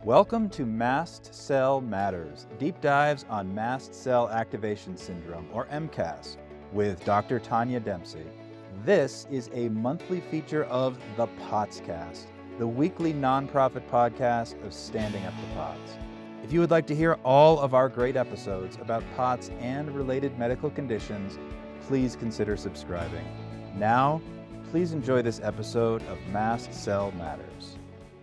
Welcome to Mast Cell Matters, deep dives on mast cell activation syndrome, or MCAS, with Dr. Tanya Dempsey. This is a monthly feature of the Potscast, the weekly nonprofit podcast of Standing Up to POTS. If you would like to hear all of our great episodes about POTS and related medical conditions, please consider subscribing. Now, please enjoy this episode of Mast Cell Matters.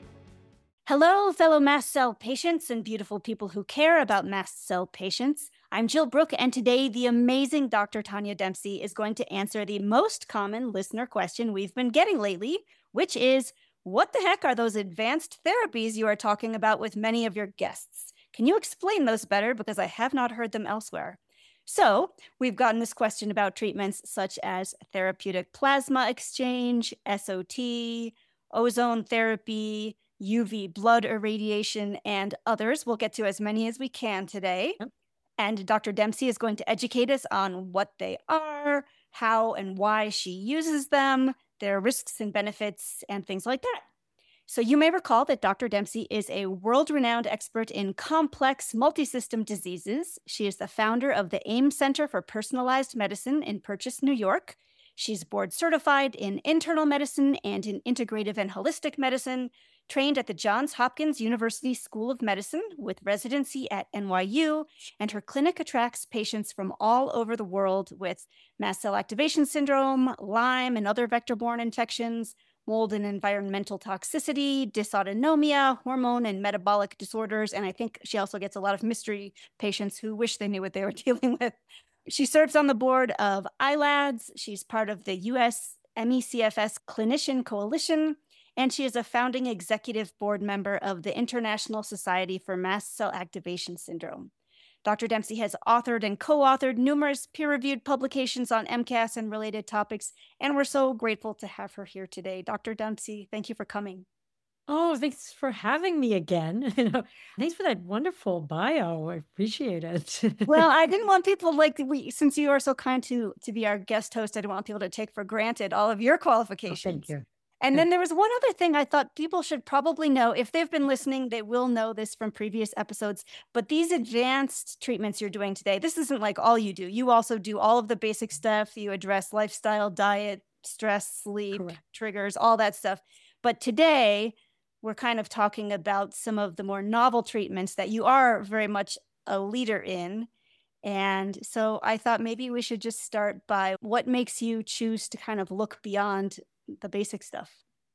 Hello, fellow mast cell patients and beautiful people who care about mast cell patients. I'm Jill Brooke, and today the amazing Dr. Tanya Dempsey is going to answer the most common listener question we've been getting lately, which is, what the heck are those advanced therapies you are talking about with many of your guests? Can you explain those better, because I have not heard them elsewhere? So we've gotten this question about treatments such as therapeutic plasma exchange, SOT, ozone therapy, UV blood irradiation, and others. We'll get to as many as we can today. Yep. And Dr. Dempsey is going to educate us on what they are, how and why she uses them, their risks and benefits, and things like that. So you may recall that Dr. Dempsey is a world-renowned expert in complex multisystem diseases. She is the founder of the AIM Center for Personalized Medicine in Purchase, New York. She's board certified in internal medicine and in integrative and holistic medicine, trained at the Johns Hopkins University School of Medicine with residency at NYU, and her clinic attracts patients from all over the world with mast cell activation syndrome, Lyme and other vector-borne infections, mold and environmental toxicity, dysautonomia, hormone and metabolic disorders, and I think she also gets a lot of mystery patients who wish they knew what they were dealing with. She serves on the board of ILADS. She's part of the US MECFS Clinician Coalition, and she is a founding executive board member of the International Society for Mast Cell Activation Syndrome. Dr. Dempsey has authored and co-authored numerous peer-reviewed publications on MCAS and related topics, and we're so grateful to have her here today. Dr. Dempsey, thank you for coming. Oh, thanks for having me again. Thanks for that wonderful bio. I appreciate it. Well, I didn't want people since you are so kind to be our guest host, I didn't want people to take for granted all of your qualifications. Thank you. And then there was one other thing I thought people should probably know. If they've been listening, they will know this from previous episodes. But these advanced treatments you're doing today, this isn't like all you do. You also do all of the basic stuff. You address lifestyle, diet, stress, sleep, Correct. triggers, all that stuff. But today, we're kind of talking about some of the more novel treatments that you are very much a leader in. And so I thought maybe we should just start by what makes you choose to kind of look beyond the basic stuff.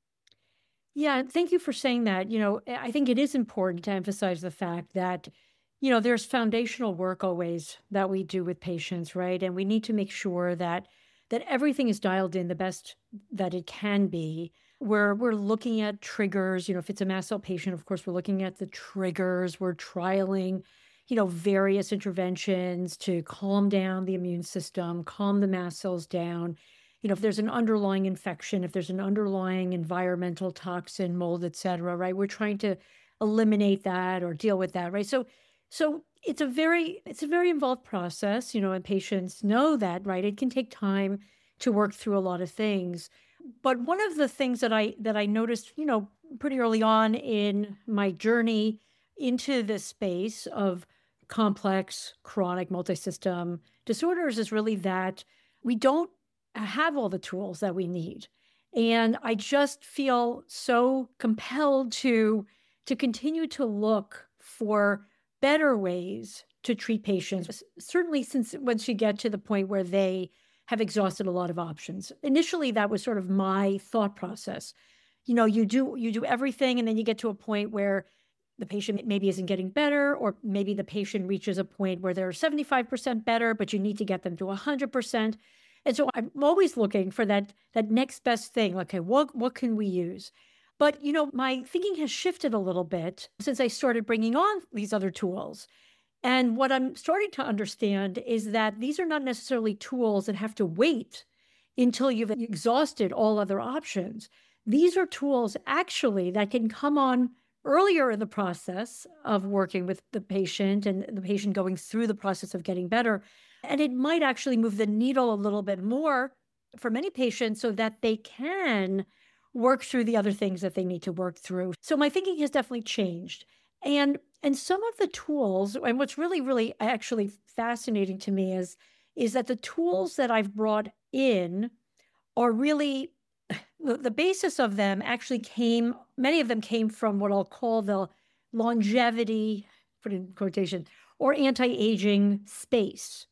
Yeah, thank you for saying that. I think it is important to emphasize the fact that, there's foundational work always that we do with patients, right? And we need to make sure that everything is dialed in the best that it can be. We're looking at triggers. If it's a mast cell patient, of course, we're looking at the triggers. We're trialing, various interventions to calm down the immune system, calm the mast cells down. If there's an underlying infection, if there's an underlying environmental toxin, mold, et cetera, right? We're trying to eliminate that or deal with that, right? So it's a very involved process, and patients know that, right? It can take time to work through a lot of things. But one of the things that I noticed, pretty early on in my journey into this space of complex chronic multisystem disorders is really that we don't have all the tools that we need. And I just feel so compelled to continue to look for better ways to treat patients, certainly once you get to the point where they have exhausted a lot of options. Initially, that was sort of my thought process. You do everything, and then you get to a point where the patient maybe isn't getting better, or maybe the patient reaches a point where they're 75% better, but you need to get them to 100%. And so I'm always looking for that next best thing. Okay, what can we use? But, my thinking has shifted a little bit since I started bringing on these other tools. And what I'm starting to understand is that these are not necessarily tools that have to wait until you've exhausted all other options. These are tools actually that can come on earlier in the process of working with the patient and the patient going through the process of getting better. And it might actually move the needle a little bit more for many patients so that they can work through the other things that they need to work through. So my thinking has definitely changed. And some of the tools, and what's really, really actually fascinating to me is that the tools that I've brought in are really the basis of them actually many of them came from what I'll call the longevity, put in quotation, or anti-aging space.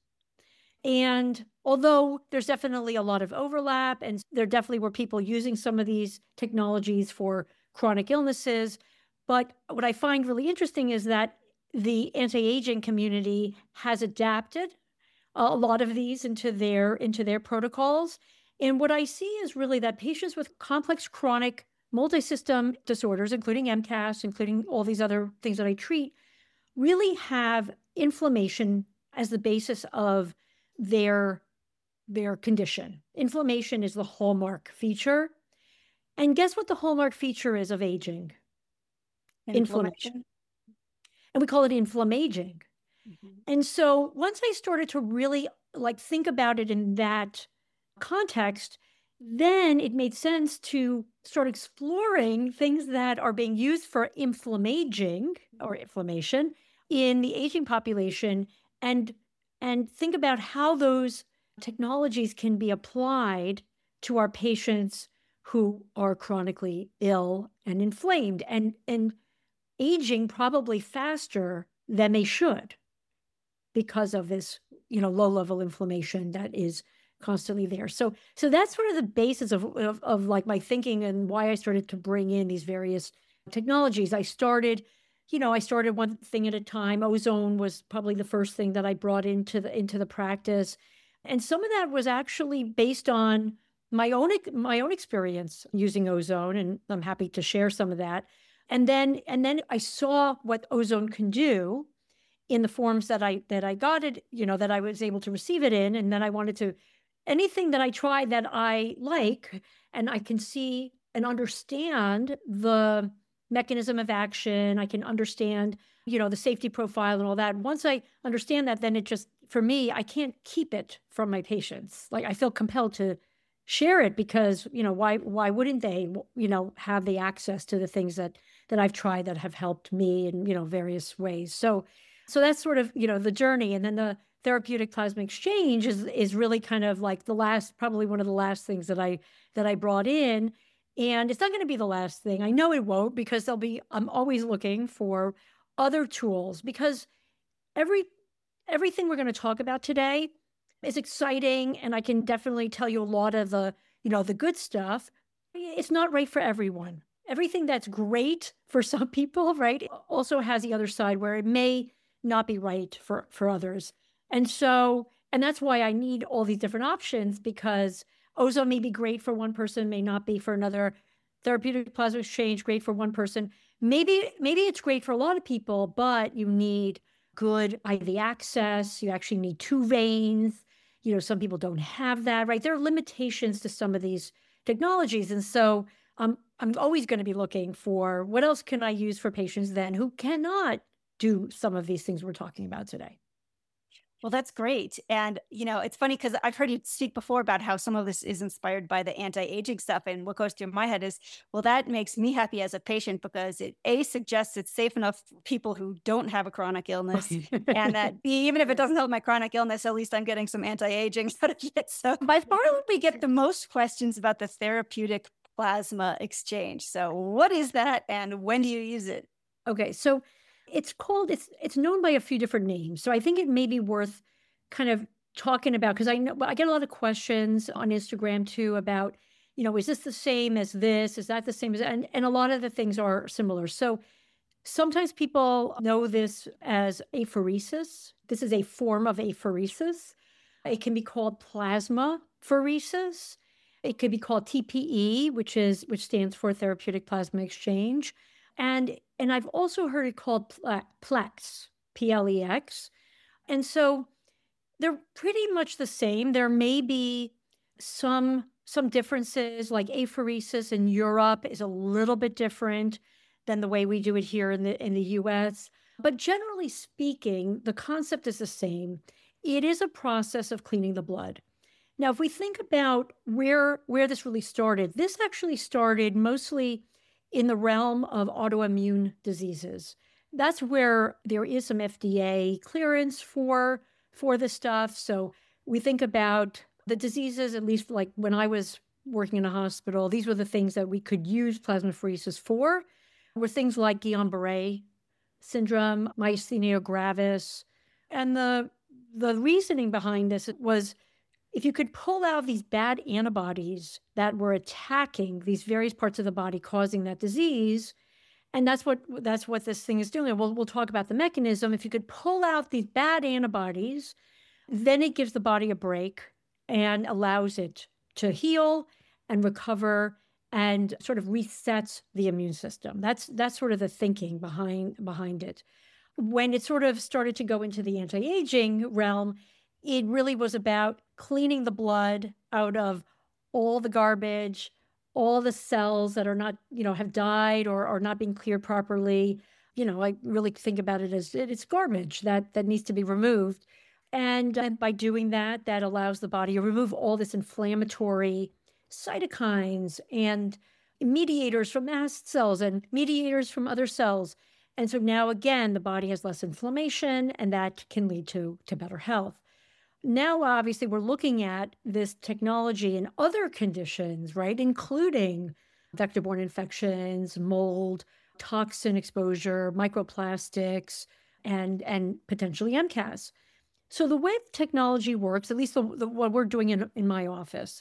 And although there's definitely a lot of overlap, and there definitely were people using some of these technologies for chronic illnesses, but what I find really interesting is that the anti-aging community has adapted a lot of these into their protocols. And what I see is really that patients with complex chronic multi-system disorders, including MCAS, including all these other things that I treat, really have inflammation as the basis of their condition. Inflammation is the hallmark feature. And guess what the hallmark feature is of aging? Inflammation. And we call it inflammaging. Mm-hmm. And so once I started to really think about it in that context, then it made sense to start exploring things that are being used for inflammaging or inflammation in the aging population and think about how those technologies can be applied to our patients who are chronically ill and inflamed and aging probably faster than they should because of this, low-level inflammation that is constantly there. So that's sort of the basis of like my thinking and why I started to bring in these various technologies. I started one thing at a time. Ozone was probably the first thing that I brought into the practice. And some of that was actually based on my own experience using ozone, and I'm happy to share some of that. And then I saw what ozone can do in the forms that I got it, that I was able to receive it in. And then I wanted to, anything that I tried that I like, and I can see and understand the mechanism of action, I can understand, the safety profile and all that. Once I understand that, then it just, for me, I can't keep it from my patients. Like I feel compelled to share it because, why wouldn't they, have the access to the things that I've tried that have helped me in, various ways. So that's sort of, the journey. And then the therapeutic plasma exchange is really kind of like probably one of the last things that I brought in. And it's not going to be the last thing. I know it won't, because I'm always looking for other tools, because everything we're going to talk about today is exciting. And I can definitely tell you a lot of the good stuff. It's not right for everyone. Everything that's great for some people, right, also has the other side where it may not be right for others. And that's why I need all these different options, because ozone may be great for one person, may not be for another. Therapeutic plasma exchange, great for one person. Maybe it's great for a lot of people, but you need good IV access. You actually need 2 veins. Some people don't have that, right? There are limitations to some of these technologies. And so I'm always going to be looking for what else can I use for patients then who cannot do some of these things we're talking about today. Well, that's great. And, it's funny because I've heard you speak before about how some of this is inspired by the anti-aging stuff. And what goes through my head is, well, that makes me happy as a patient, because it suggests it's safe enough for people who don't have a chronic illness. And that even if it doesn't help my chronic illness, at least I'm getting some anti-aging out of it. So by far we get the most questions about the therapeutic plasma exchange. So what is that and when do you use it? Okay, so it's known by a few different names. So I think it may be worth kind of talking about, because I know I get a lot of questions on Instagram too about, is this the same as this? Is that the same as, and a lot of the things are similar. So sometimes people know this as apheresis. This is a form of apheresis. It can be called plasmapheresis. It could be called TPE, which stands for therapeutic plasma exchange. And I've also heard it called PLEX, PLEX. And so they're pretty much the same. There may be some differences, like apheresis in Europe is a little bit different than the way we do it here in the US. But generally speaking, the concept is the same. It is a process of cleaning the blood. Now, if we think about where this really started, this actually started mostly in the realm of autoimmune diseases. that's where there is some FDA clearance for this stuff. So we think about the diseases, at least like when I was working in a hospital, these were the things that we could use plasmapheresis for, were things like Guillain-Barré syndrome, myasthenia gravis. And the reasoning behind this was if you could pull out these bad antibodies that were attacking these various parts of the body causing that disease, and that's what this thing is doing. We'll talk about the mechanism. If you could pull out these bad antibodies, then it gives the body a break and allows it to heal and recover and sort of resets the immune system. That's sort of the thinking behind it. When it sort of started to go into the anti-aging realm, it really was about cleaning the blood out of all the garbage, all the cells that are not, have died or are not being cleared properly. I really think about it as it's garbage that needs to be removed. And by doing that, that allows the body to remove all this inflammatory cytokines and mediators from mast cells and mediators from other cells. And so now, again, the body has less inflammation, and that can lead to better health. Now, obviously, we're looking at this technology in other conditions, right, including vector-borne infections, mold, toxin exposure, microplastics, and potentially MCAS. So the way the technology works, at least what we're doing in my office,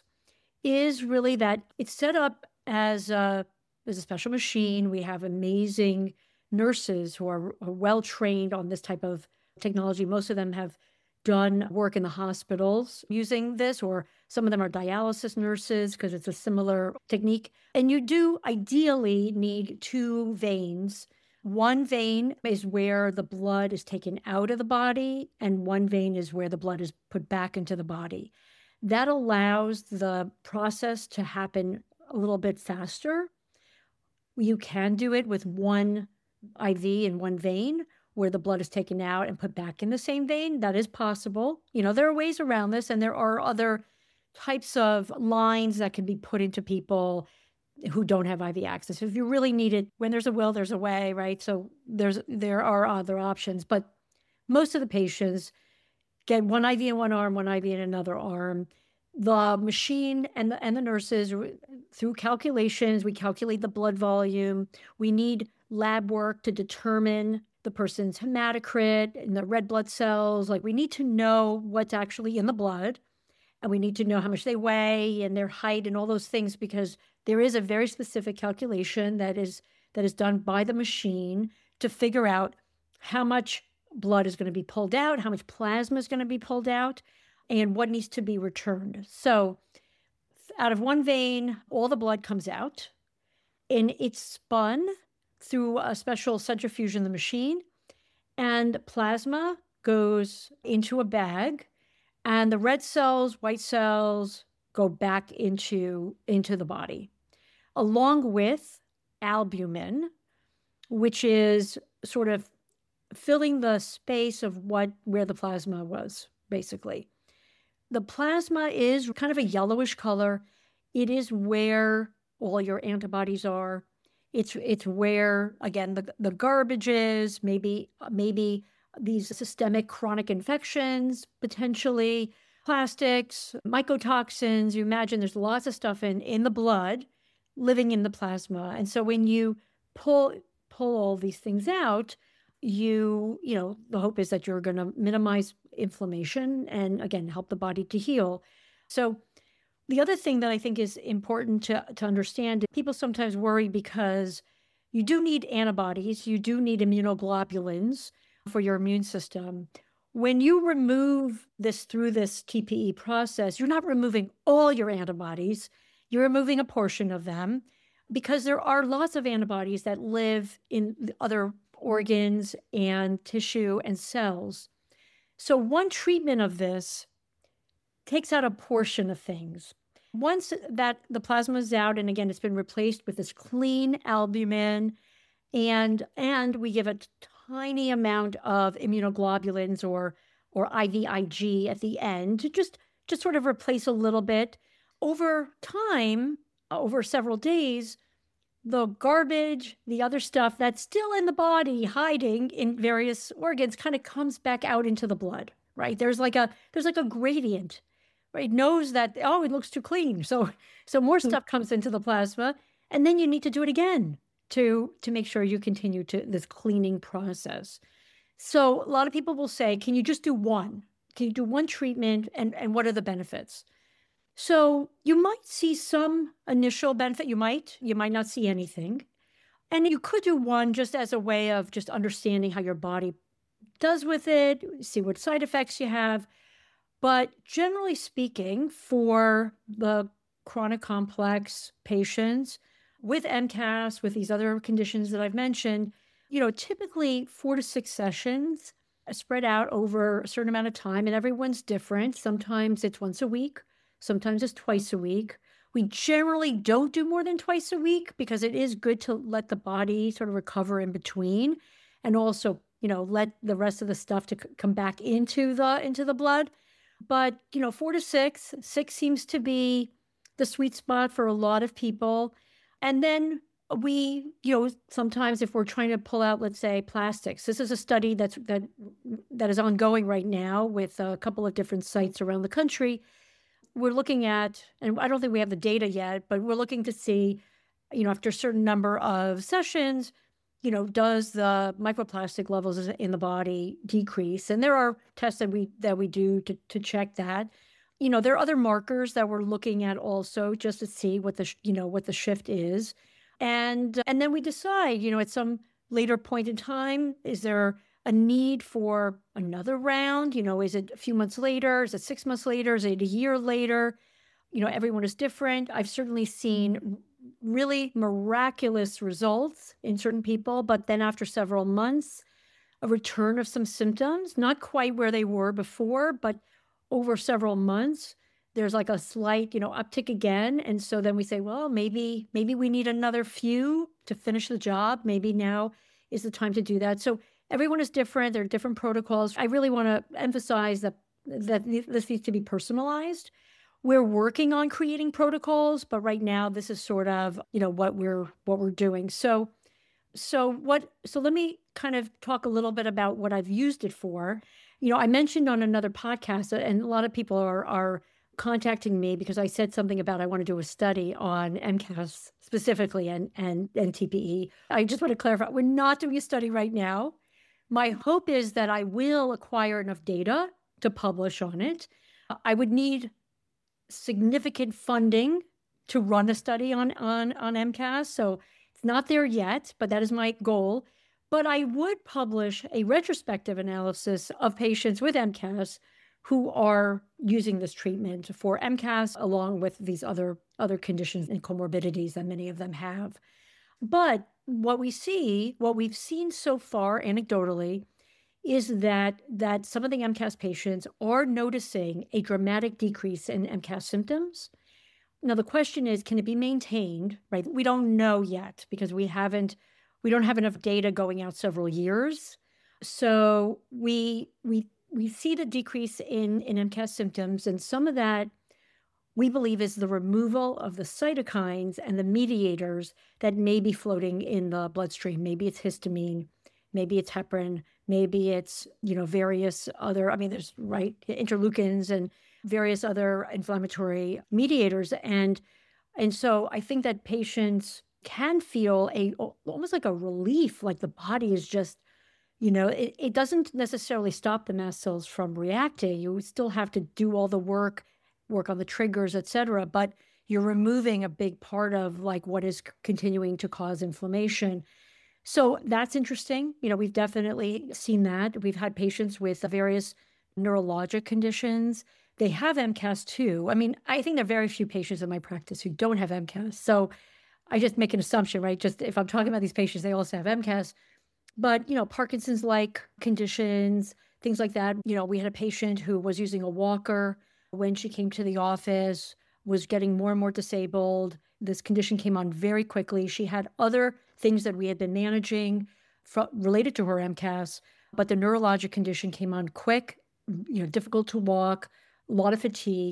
is really that it's set up as a special machine. We have amazing nurses who are well-trained on this type of technology. Most of them have done work in the hospitals using this, or some of them are dialysis nurses because it's a similar technique. And you do ideally need two veins. One vein is where the blood is taken out of the body, and one vein is where the blood is put back into the body. That allows the process to happen a little bit faster. You can do it with one IV in one vein, where the blood is taken out and put back in the same vein. That is possible. There are ways around this, and there are other types of lines that can be put into people who don't have IV access. If you really need it, when there's a will, there's a way, right? So there are other options, but most of the patients get one IV in one arm, one IV in another arm. The machine and the nurses, through calculations, we calculate the blood volume. We need lab work to determine the person's hematocrit and the red blood cells. Like, we need to know what's actually in the blood, and we need to know how much they weigh and their height and all those things, because there is a very specific calculation that is done by the machine to figure out how much blood is going to be pulled out, how much plasma is going to be pulled out, and what needs to be returned. So out of one vein, all the blood comes out, and it's spun through a special centrifuge in the machine, and plasma goes into a bag, and the red cells, white cells go back into the body, along with albumin, which is sort of filling the space of where the plasma was, basically. The plasma is kind of a yellowish color. It is where all your antibodies are. It's where, again, the garbage is, maybe these systemic chronic infections, potentially plastics, mycotoxins. You imagine there's lots of stuff in the blood living in the plasma. And so when you pull all these things out, the hope is that you're going to minimize inflammation and, again, help the body to heal. So the other thing that I think is important to understand, people sometimes worry because you do need antibodies, you do need immunoglobulins for your immune system. When you remove this through this TPE process, you're not removing all your antibodies, you're removing a portion of them, because there are lots of antibodies that live in other organs and tissue and cells. So one treatment of this takes out a portion of things. Once that the plasma is out, and again, it's been replaced with this clean albumin, and we give a tiny amount of immunoglobulins or IVIG at the end to just sort of replace a little bit. Over time, over several days, the garbage, the other stuff that's still in the body, hiding in various organs, kind of comes back out into the blood, right? There's like a gradient, right? It knows that, oh, it looks too clean. So more stuff comes into the plasma, and then you need to do it again to make sure you continue to this cleaning process. So a lot of people will say, can you just do one? Can you do one treatment, and what are the benefits? So you might see some initial benefit. You might not see anything. And you could do one just as a way of just understanding how your body does with it, see what side effects you have. But generally speaking, for the chronic complex patients with MCAS, with these other conditions that I've mentioned, typically 4 to 6 sessions spread out over a certain amount of time, and everyone's different. Sometimes it's once a week. Sometimes it's twice a week. We generally don't do more than twice a week because it is good to let the body sort of recover in between, and also, let the rest of the stuff to come back into the blood. But, 4 to 6 seems to be the sweet spot for a lot of people. And then we, sometimes if we're trying to pull out, let's say, plastics, this is a study that is ongoing right now with a couple of different sites around the country. We're looking at, and I don't think we have the data yet, but we're looking to see, after a certain number of sessions, does the microplastic levels in the body decrease? And there are tests that we do to check that. There are other markers that we're looking at also just to see what the shift is. And then we decide, at some later point in time, is there a need for another round? Is it a few months later? Is it 6 months later? Is it a year later? Everyone is different. I've certainly seen really miraculous results in certain people, but then after several months, a return of some symptoms, not quite where they were before, but over several months, there's like a slight, uptick again. And so then we say, well, maybe we need another few to finish the job. Maybe now is the time to do that. So everyone is different. There are different protocols. I really want to emphasize that this needs to be personalized. We're working on creating protocols, but right now this is sort of, what we're doing. So let me kind of talk a little bit about what I've used it for. I mentioned on another podcast, and a lot of people are contacting me because I said something about I want to do a study on MCAS specifically and TPE. I just want to clarify, we're not doing a study right now. My hope is that I will acquire enough data to publish on it. I would need significant funding to run a study on MCAS. So it's not there yet, but that is my goal. But I would publish a retrospective analysis of patients with MCAS who are using this treatment for MCAS, along with these other conditions and comorbidities that many of them have. But what we've seen so far anecdotally, is that some of the MCAS patients are noticing a dramatic decrease in MCAS symptoms. Now, the question is, can it be maintained, right? We don't know yet because we don't have enough data going out several years. So we see the decrease in MCAS symptoms, and some of that we believe is the removal of the cytokines and the mediators that may be floating in the bloodstream. Maybe it's histamine, maybe it's heparin, maybe it's, various other, there's interleukins and various other inflammatory mediators. And so I think that patients can feel almost like a relief, like the body is just, it doesn't necessarily stop the mast cells from reacting. You still have to do all the work on the triggers, et cetera, but you're removing a big part of like what is continuing to cause inflammation. So that's interesting. We've definitely seen that. We've had patients with various neurologic conditions. They have MCAS too. I think there are very few patients in my practice who don't have MCAS. So I just make an assumption, right? Just if I'm talking about these patients, they also have MCAS. But, Parkinson's-like conditions, things like that. We had a patient who was using a walker when she came to the office, was getting more and more disabled. This condition came on very quickly. She had other things that we had been managing related to her MCAS, but the neurologic condition came on quick, difficult to walk, a lot of fatigue.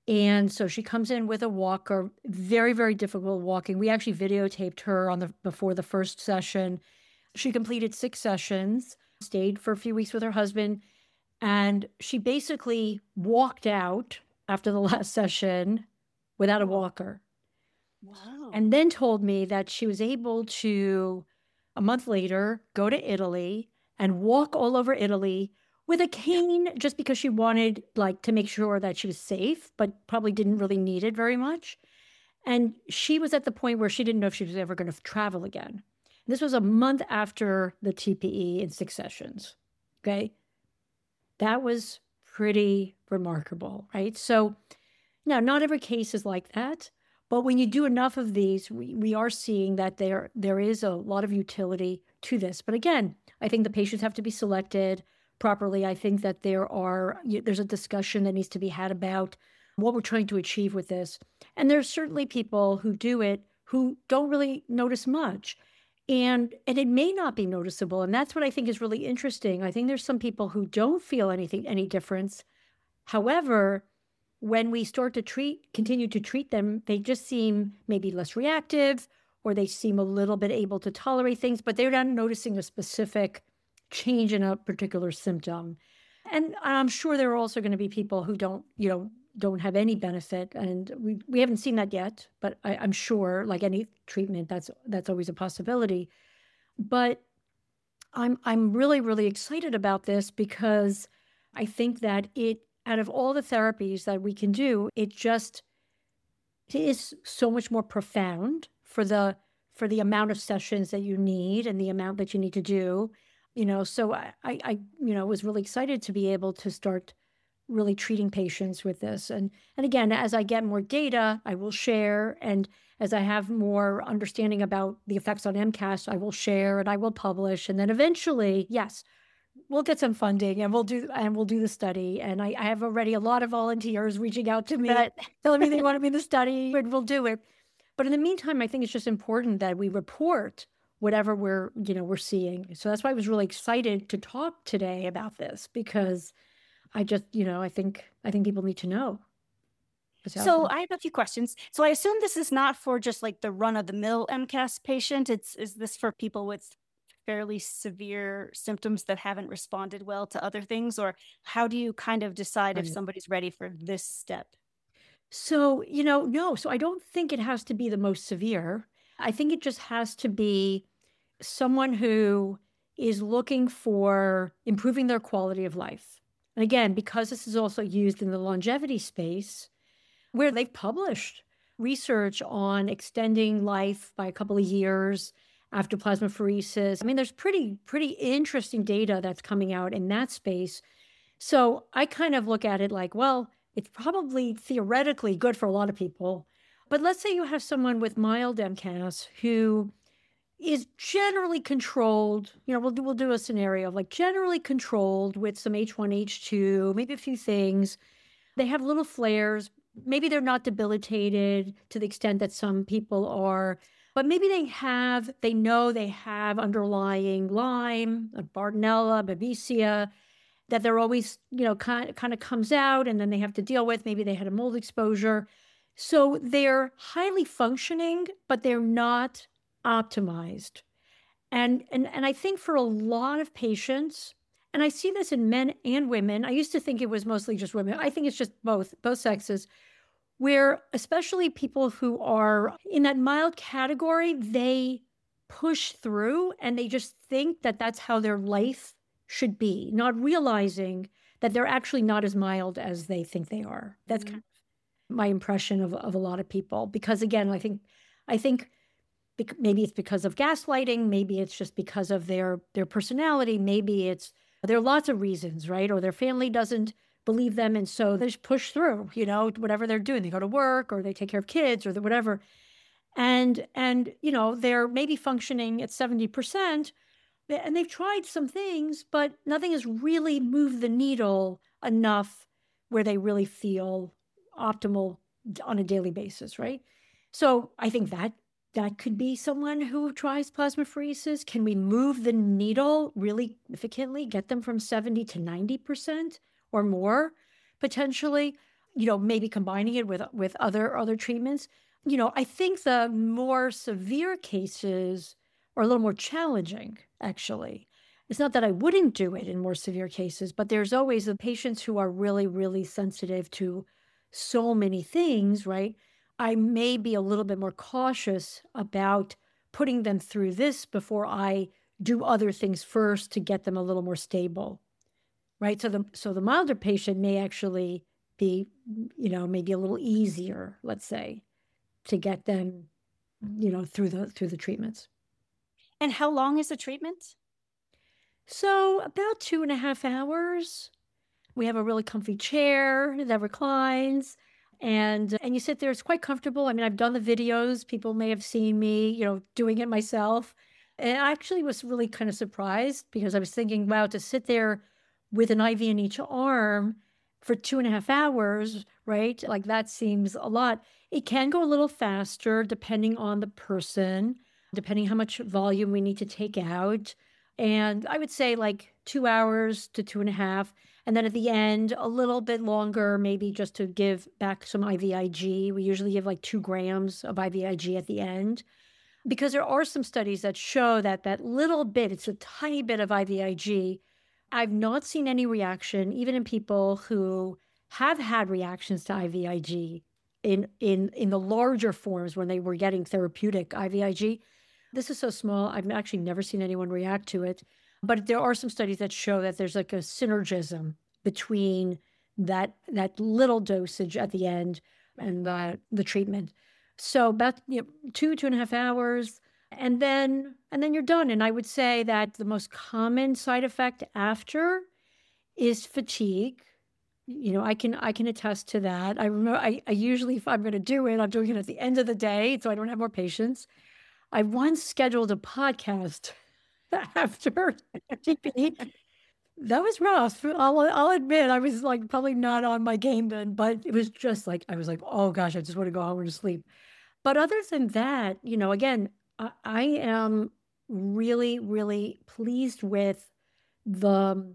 And so she comes in with a walker, very, very difficult walking. We actually videotaped her before the first session. She completed 6 sessions, stayed for a few weeks with her husband, and she basically walked out after the last session without a walker. Wow. And then told me that she was able to, a month later, go to Italy and walk all over Italy with a cane, just because she wanted to make sure that she was safe, but probably didn't really need it very much. And she was at the point where she didn't know if she was ever going to travel again. This was a month after the TPE in 6 sessions. Okay. That was pretty remarkable, right? So now, not every case is like that, but when you do enough of these, we are seeing that there is a lot of utility to this. But again, I think the patients have to be selected properly. I think that there's a discussion that needs to be had about what we're trying to achieve with this. And there's certainly people who do it who don't really notice much. And it may not be noticeable. And that's what I think is really interesting. I think there's some people who don't feel any difference. However, when we start to continue to treat them, they just seem maybe less reactive, or they seem a little bit able to tolerate things, but they're not noticing a specific change in a particular symptom. And I'm sure there are also going to be people who don't have any benefit, and we haven't seen that yet, but I'm sure, like any treatment, that's always a possibility. But I'm really, really excited about this, because I think that out of all the therapies that we can do, it is so much more profound for the amount of sessions that you need and the amount that you need to do. So I was really excited to be able to start really treating patients with this. And again, as I get more data, I will share. And as I have more understanding about the effects on MCAS, I will share and I will publish. And then eventually, yes, we'll get some funding and we'll do the study. And I have already a lot of volunteers reaching out to me, telling me they want to be in the study, and we'll do it. But in the meantime, I think it's just important that we report whatever we're seeing. So that's why I was really excited to talk today about this, because I just, I think people need to know. So I have a few questions. So I assume this is not for just like the run-of-the-mill MCAS patient. Is this for people with fairly severe symptoms that haven't responded well to other things? Or how do you kind of decide if somebody's ready for this step? So, no. So I don't think it has to be the most severe. I think it just has to be someone who is looking for improving their quality of life. And again, because this is also used in the longevity space, where they've published research on extending life by a couple of years after plasmapheresis. I mean, there's pretty interesting data that's coming out in that space. So I kind of look at it like, well, it's probably theoretically good for a lot of people. But let's say you have someone with mild MCAS who is generally controlled. We'll do a scenario of generally controlled with some H1, H2, maybe a few things. They have little flares. Maybe they're not debilitated to the extent that some people are, but maybe they know they have underlying Lyme, Bartonella, Babesia, that they're always, kind of comes out, and then they have to deal with. Maybe they had a mold exposure. So they're highly functioning, but they're not optimized. And I think for a lot of patients, and I see this in men and women, I used to think it was mostly just women. I think it's just both sexes, where especially people who are in that mild category, they push through and they just think that that's how their life should be, not realizing that they're actually not as mild as they think they are. That's kind of my impression of a lot of people. Because again, I think maybe it's because of gaslighting, maybe it's just because of their personality, maybe there are lots of reasons, right? Or their family doesn't believe them, and so they just push through, whatever they're doing. They go to work, or they take care of kids, or whatever. And they're maybe functioning at 70%, and they've tried some things, but nothing has really moved the needle enough where they really feel optimal on a daily basis, right? So I think that could be someone who tries plasmapheresis. Can we move the needle really significantly, get them from 70 to 90% or more, potentially? maybe combining it with other treatments. I think the more severe cases are a little more challenging, actually. It's not that I wouldn't do it in more severe cases, but there's always the patients who are really, really sensitive to so many things, right? I may be a little bit more cautious about putting them through this before I do other things first to get them a little more stable, right? So the milder patient may actually be, maybe a little easier, let's say, to get them, through the treatments. And how long is the treatment? So about 2.5 hours. We have a really comfy chair that reclines, and you sit there. It's quite comfortable. I mean, I've done the videos. People may have seen me, doing it myself. And I actually was really kind of surprised because I was thinking, wow, to sit there with an IV in each arm for 2.5 hours, right? Like that seems a lot. It can go a little faster depending on the person, depending how much volume we need to take out. And I would say like 2 hours to 2.5. And then at the end, a little bit longer, maybe just to give back some IVIG. We usually give like 2 grams of IVIG at the end, because there are some studies that show that that little bit, it's a tiny bit of IVIG. I've not seen any reaction, even in people who have had reactions to IVIG in the larger forms when they were getting therapeutic IVIG. This is so small, I've actually never seen anyone react to it. But there are some studies that show that there's like a synergism between that little dosage at the end and the treatment. So about 2.5 hours, and then you're done. And I would say that the most common side effect after is fatigue. I can attest to that. I remember I usually, if I'm going to do it, I'm doing it at the end of the day, so I don't have more patients. I once scheduled a podcast after GP. That was rough. I'll admit I was like probably not on my game then, but it was just like I was like, oh gosh, I just want to go home and sleep. But other than that, again, I am really, really pleased with the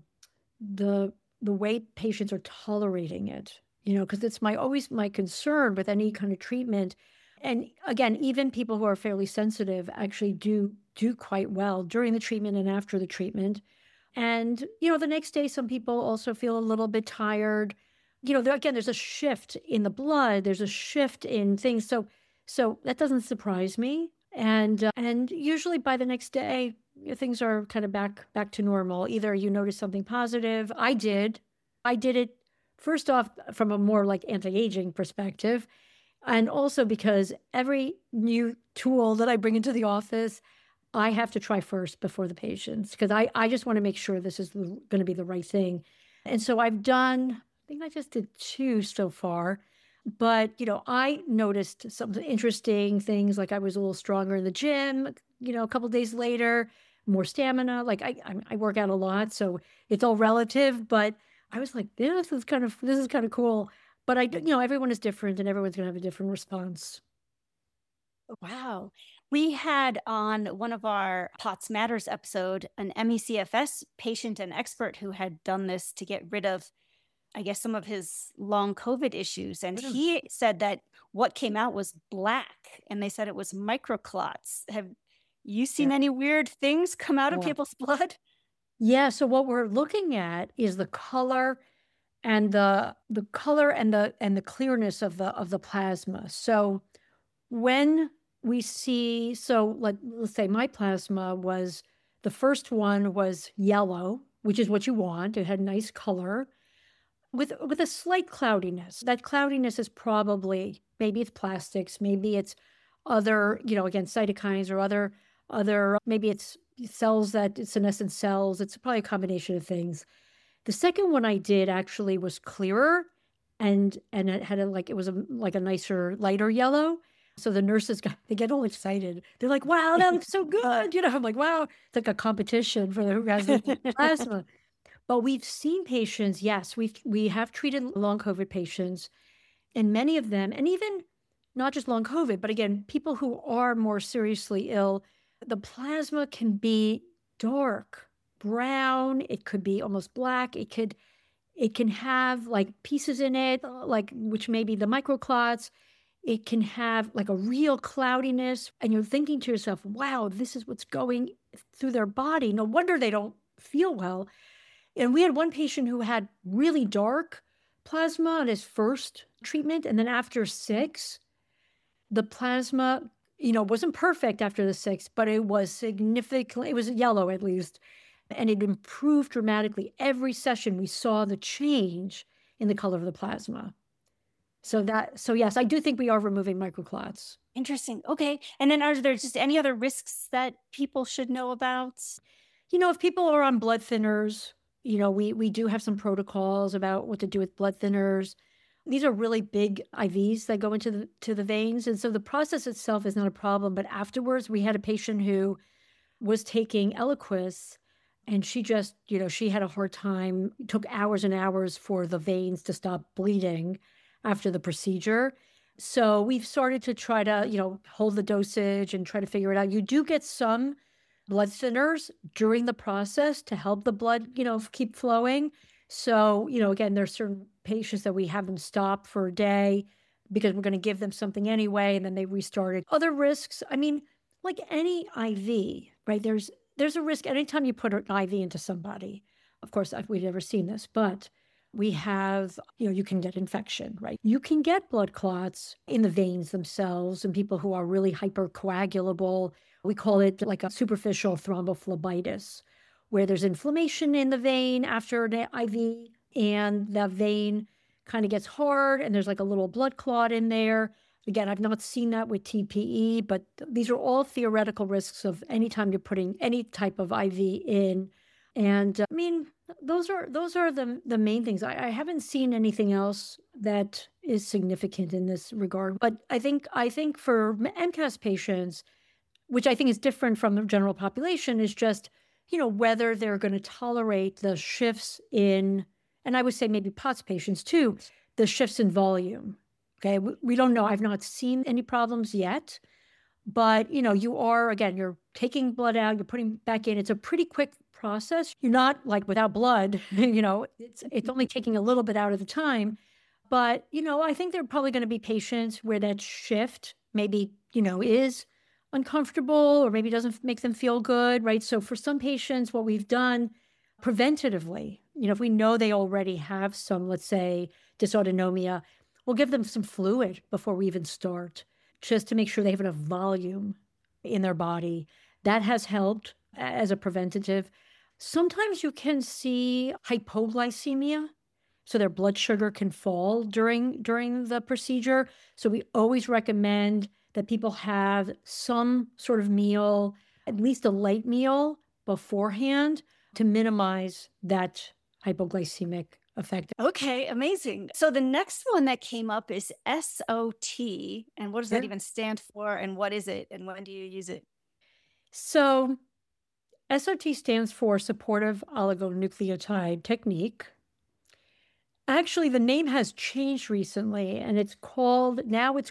way patients are tolerating it. Because it's always my concern with any kind of treatment. And again, even people who are fairly sensitive actually do quite well during the treatment and after the treatment. And, the next day, some people also feel a little bit tired. Again, there's a shift in the blood. There's a shift in things. So that doesn't surprise me. And usually by the next day, things are kind of back to normal. Either you notice something positive. I did it first off from a more like anti-aging perspective. And also because every new tool that I bring into the office, I have to try first before the patients, because I just want to make sure this is going to be the right thing. And so I think I just did 2 so far. But, I noticed some interesting things, like I was a little stronger in the gym, a couple of days later, more stamina. Like I work out a lot, so it's all relative. But I was like, this is kind of cool. But everyone is different and everyone's going to have a different response. Wow. We had on one of our POTS Matters episode, an ME/CFS patient and expert who had done this to get rid of, I guess, some of his long COVID issues. And he said that what came out was black, and they said it was microclots. Have you seen any weird things come out of people's blood? Yeah. So what we're looking at is the color and the color and the clearness of the plasma. So when we see, let's say my plasma was, the first one was yellow, which is what you want. It had nice color with a slight cloudiness. That cloudiness is probably, maybe it's plastics, maybe it's other, again, cytokines or other, maybe it's cells, that senescent cells. It's probably a combination of things. The second one I did actually was clearer, and it had it was like a nicer, lighter yellow. So the nurses they get all excited. They're like, wow, that looks so good. I'm like, wow, it's like a competition for who has the plasma. But we've seen patients, yes, we have treated long COVID patients, and many of them, and even not just long COVID, but again, people who are more seriously ill, the plasma can be dark brown. It could be almost black. It It can have like pieces in it, like which may be the microclots. It can have like a real cloudiness, and you're thinking to yourself, wow, this is what's going through their body. No wonder they don't feel well. And we had one patient who had really dark plasma on his first treatment. And then after 6, the plasma, wasn't perfect after the 6, but it was significantly, it was yellow at least. And it improved dramatically. Every session we saw the change in the color of the plasma. So yes, I do think we are removing microclots. Interesting. Okay. And then are there just any other risks that people should know about? If people are on blood thinners, we do have some protocols about what to do with blood thinners. These are really big IVs that go into the veins. And so the process itself is not a problem. But afterwards, we had a patient who was taking Eliquis, and she just, she had a hard time. It took hours and hours for the veins to stop bleeding after the procedure. So we've started to try to, hold the dosage and try to figure it out. You do get some blood thinners during the process to help the blood, keep flowing. So, again, there's certain patients that we have them stop for a day because we're going to give them something anyway, and then they restart it. Other risks, like any IV, right? There's a risk anytime you put an IV into somebody. Of course, we've never seen this, but we have, you can get infection, right? You can get blood clots in the veins themselves, and people who are really hypercoagulable. We call it like a superficial thrombophlebitis, where there's inflammation in the vein after an IV, and the vein kind of gets hard, and there's like a little blood clot in there. Again, I've not seen that with TPE, but these are all theoretical risks of any time you're putting any type of IV in. And those are the main things. I haven't seen anything else that is significant in this regard. But I think for MCAS patients, which I think is different from the general population, is just, whether they're going to tolerate the shifts in, and I would say maybe POTS patients too, the shifts in volume. Okay, we don't know. I've not seen any problems yet. But, you're taking blood out, you're putting back in. It's a pretty quick process. You're not like without blood, it's only taking a little bit out of the time. But, I think there are probably going to be patients where that shift maybe, is uncomfortable or maybe doesn't make them feel good, right? So for some patients, what we've done preventatively, if we know they already have some, let's say, dysautonomia, we'll give them some fluid before we even start, just to make sure they have enough volume in their body. That has helped as a preventative. Sometimes you can see hypoglycemia, so their blood sugar can fall during the procedure. So we always recommend that people have some sort of meal, at least a light meal beforehand, to minimize that hypoglycemic effect. Okay, amazing. So the next one that came up is SOT. And what does that even stand for? And what is it? And when do you use it? So SOT stands for Supportive Oligonucleotide Technique. Actually, the name has changed recently, and it's called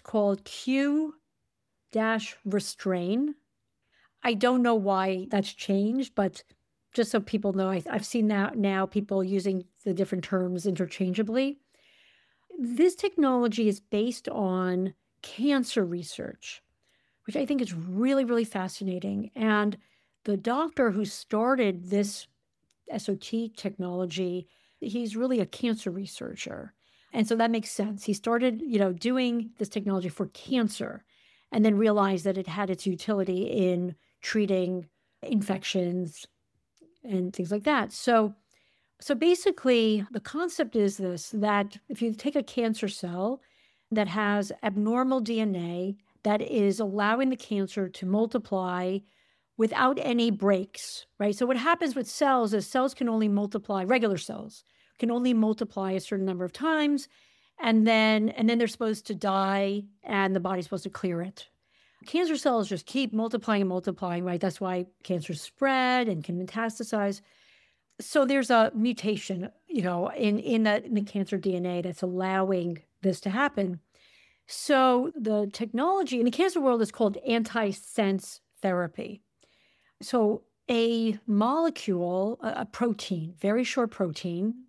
Q-Restrain. I don't know why that's changed, but just so people know, I've seen now people using the different terms interchangeably. This technology is based on cancer research, which I think is really, really fascinating. And the doctor who started this SOT technology, he's really a cancer researcher. And so that makes sense. He started, doing this technology for cancer, and then realized that it had its utility in treating infections and things like that. So basically, the concept is this, that if you take a cancer cell that has abnormal DNA that is allowing the cancer to multiply without any breaks, right? So what happens with cells is cells can only multiply, regular cells can only multiply a certain number of times, and then they're supposed to die, and the body's supposed to clear it. Cancer cells just keep multiplying and multiplying, right? That's why cancer spread and can metastasize. So there's a mutation, in the cancer DNA that's allowing this to happen. So the technology in the cancer world is called antisense therapy. So a molecule, a protein, very short protein,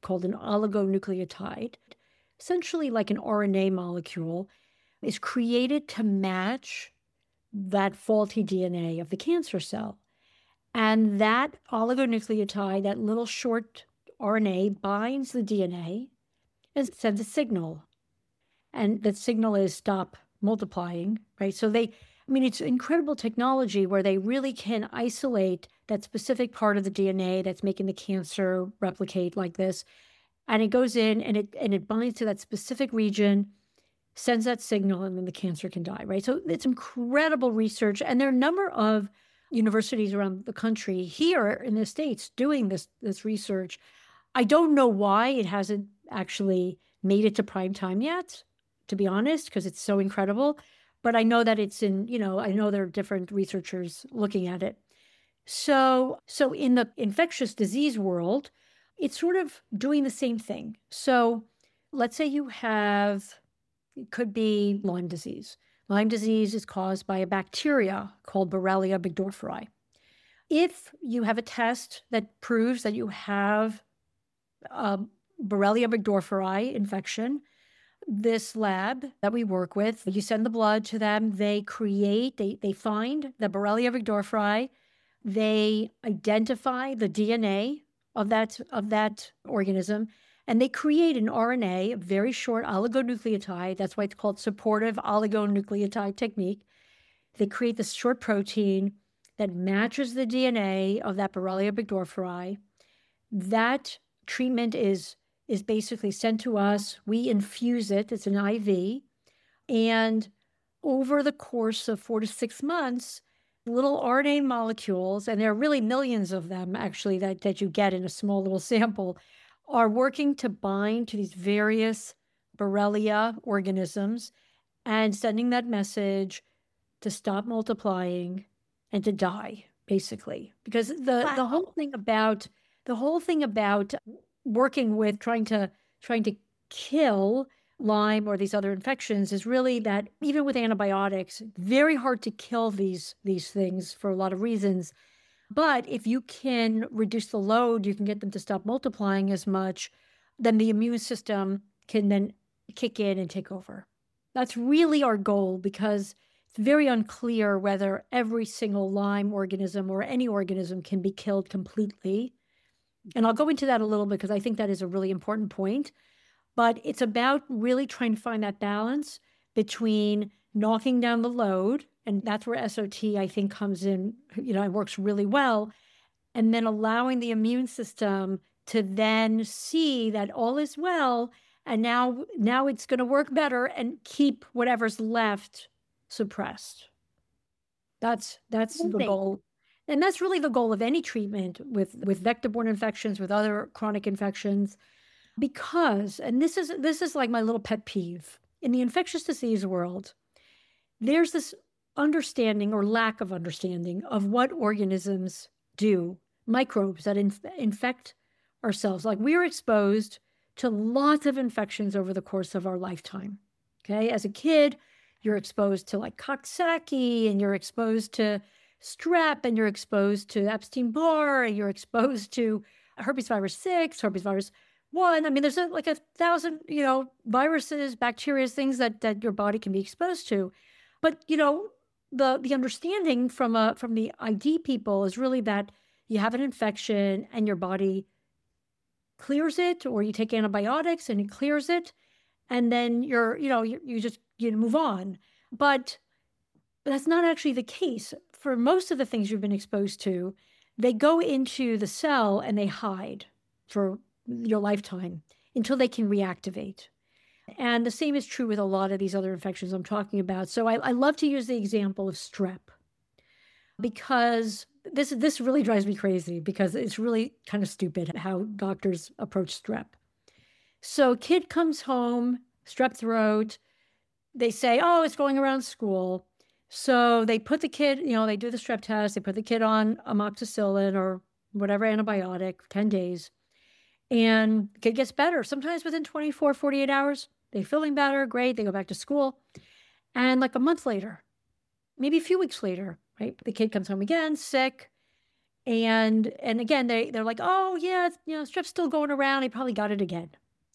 called an oligonucleotide, essentially like an RNA molecule, is created to match that faulty DNA of the cancer cell. And that oligonucleotide, that little short RNA, binds the DNA and sends a signal. And that signal is stop multiplying, right? So it's incredible technology where they really can isolate that specific part of the DNA that's making the cancer replicate like this. And it goes in and it binds to that specific region, sends that signal, and then the cancer can die, right? So it's incredible research. And there are a number of universities around the country here in the States doing this research. I don't know why it hasn't actually made it to prime time yet, to be honest, because it's so incredible. But I know that it's I know there are different researchers looking at it. So in the infectious disease world, it's sort of doing the same thing. So let's say it could be Lyme disease. Lyme disease is caused by a bacteria called Borrelia burgdorferi. If you have a test that proves that you have Borrelia burgdorferi infection, this lab that we work with, you send the blood to them, they find the Borrelia burgdorferi, they identify the DNA of that organism, and they create an RNA, a very short oligonucleotide. That's why it's called supportive oligonucleotide technique. They create this short protein that matches the DNA of that Borrelia burgdorferi. That treatment is basically sent to us. We infuse it. It's an IV. And over the course of 4 to 6 months, little RNA molecules, and there are really millions of them actually that you get in a small little sample, are working to bind to these various Borrelia organisms and sending that message to stop multiplying and to die, basically. Because the whole thing about working with trying to kill Lyme or these other infections is really that even with antibiotics, very hard to kill these things for a lot of reasons. But if you can reduce the load, you can get them to stop multiplying as much, then the immune system can then kick in and take over. That's really our goal, because it's very unclear whether every single Lyme organism or any organism can be killed completely. And I'll go into that a little bit because I think that is a really important point. But it's about really trying to find that balance between knocking down the load, and that's where SOT, I think, comes in, it works really well, and then allowing the immune system to then see that all is well, and now it's going to work better and keep whatever's left suppressed. That's the goal. And that's really the goal of any treatment with vector-borne infections, with other chronic infections. Because, and this is like my little pet peeve, in the infectious disease world, there's this understanding or lack of understanding of what organisms do, microbes that infect ourselves. Like, we are exposed to lots of infections over the course of our lifetime. Okay, as a kid, you're exposed to like Coxsackie, and you're exposed to strep, and you're exposed to Epstein-Barr, and you're exposed to herpes virus 6, herpes virus 1. I mean, there's like 1,000, viruses, bacteria, things that your body can be exposed to. But, the understanding from the ID people is really that you have an infection and your body clears it, or you take antibiotics and it clears it, and then you just move on. But that's not actually the case. For most of the things you've been exposed to, they go into the cell and they hide for your lifetime until they can reactivate. And the same is true with a lot of these other infections I'm talking about. So I love to use the example of strep, because this really drives me crazy, because it's really kind of stupid how doctors approach strep. So kid comes home, strep throat, they say, oh, it's going around school. So they put the kid, they do the strep test, they put the kid on amoxicillin or whatever antibiotic, 10 days. And the kid gets better. Sometimes within 24, 48 hours, they're feeling better, great, they go back to school. And like a month later, maybe a few weeks later, right, the kid comes home again, sick. And again, they're like, oh yeah, strep's still going around. He probably got it again.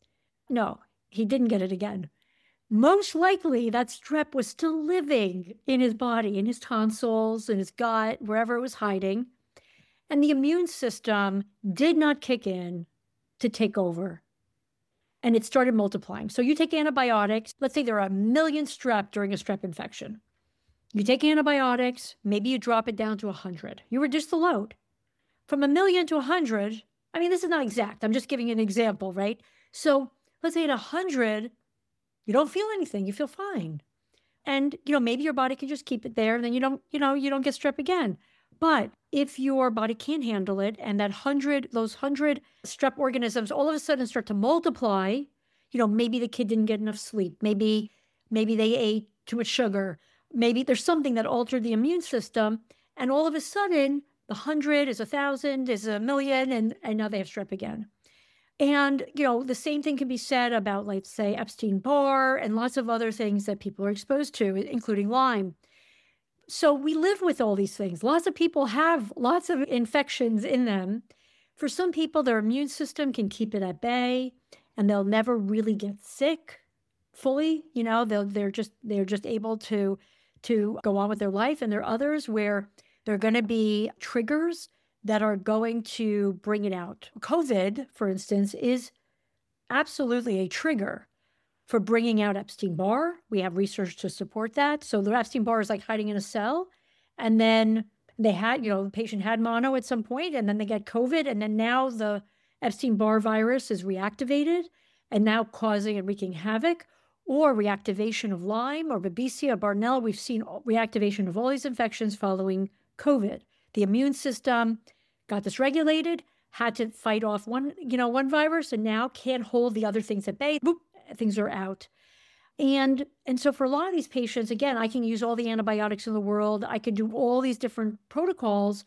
No, he didn't get it again. Most likely that strep was still living in his body, in his tonsils, in his gut, wherever it was hiding. And the immune system did not kick in to take over. And it started multiplying. So you take antibiotics, let's say there are 1 million strep during a strep infection. You take antibiotics, maybe you drop it down to 100. You reduce the load. From 1 million to 100, I mean, this is not exact. I'm just giving you an example, right? So let's say at 100, you don't feel anything. You feel fine. And, maybe your body can just keep it there and then you don't get strep again. But if your body can't handle it and those 100 strep organisms all of a sudden start to multiply, maybe the kid didn't get enough sleep. Maybe they ate too much sugar. Maybe there's something that altered the immune system. And all of a sudden, the 100 is 1,000, is 1 million, and now they have strep again. And, the same thing can be said about, let's say, Epstein-Barr and lots of other things that people are exposed to, including Lyme. So we live with all these things. Lots of people have lots of infections in them. For some people, their immune system can keep it at bay and they'll never really get sick fully. They're just able to go on with their life. And there are others where there are going to be triggers that are going to bring it out. COVID, for instance, is absolutely a trigger for bringing out Epstein-Barr. We have research to support that. So the Epstein-Barr is like hiding in a cell. And then the patient had mono at some point, and then they get COVID. And then now the Epstein-Barr virus is reactivated and now causing and wreaking havoc, or reactivation of Lyme or Babesia, Bartonella. We've seen reactivation of all these infections following COVID. The immune system got dysregulated, had to fight off one virus, and now can't hold the other things at bay. Boop, things are out. And so for a lot of these patients, again, I can use all the antibiotics in the world. I can do all these different protocols.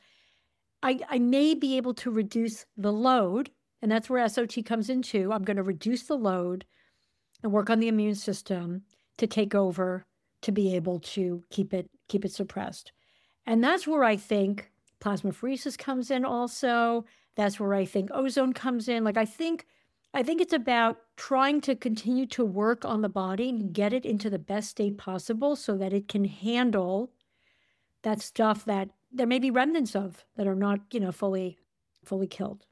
I may be able to reduce the load, and that's where SOT comes into. I'm going to reduce the load and work on the immune system to take over, to be able to keep it suppressed. And that's where I think plasmapheresis comes in also. That's where I think ozone comes in. I think it's about trying to continue to work on the body and get it into the best state possible so that it can handle that stuff that there may be remnants of that are not, fully killed.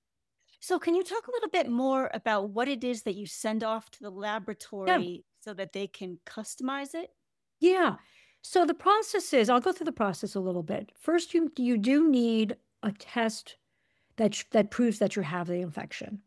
So can you talk a little bit more about what it is that you send off to the laboratory so that they can customize it? Yeah. So the process is, I'll go through the process a little bit. First, you do need a test that proves that you have the infection.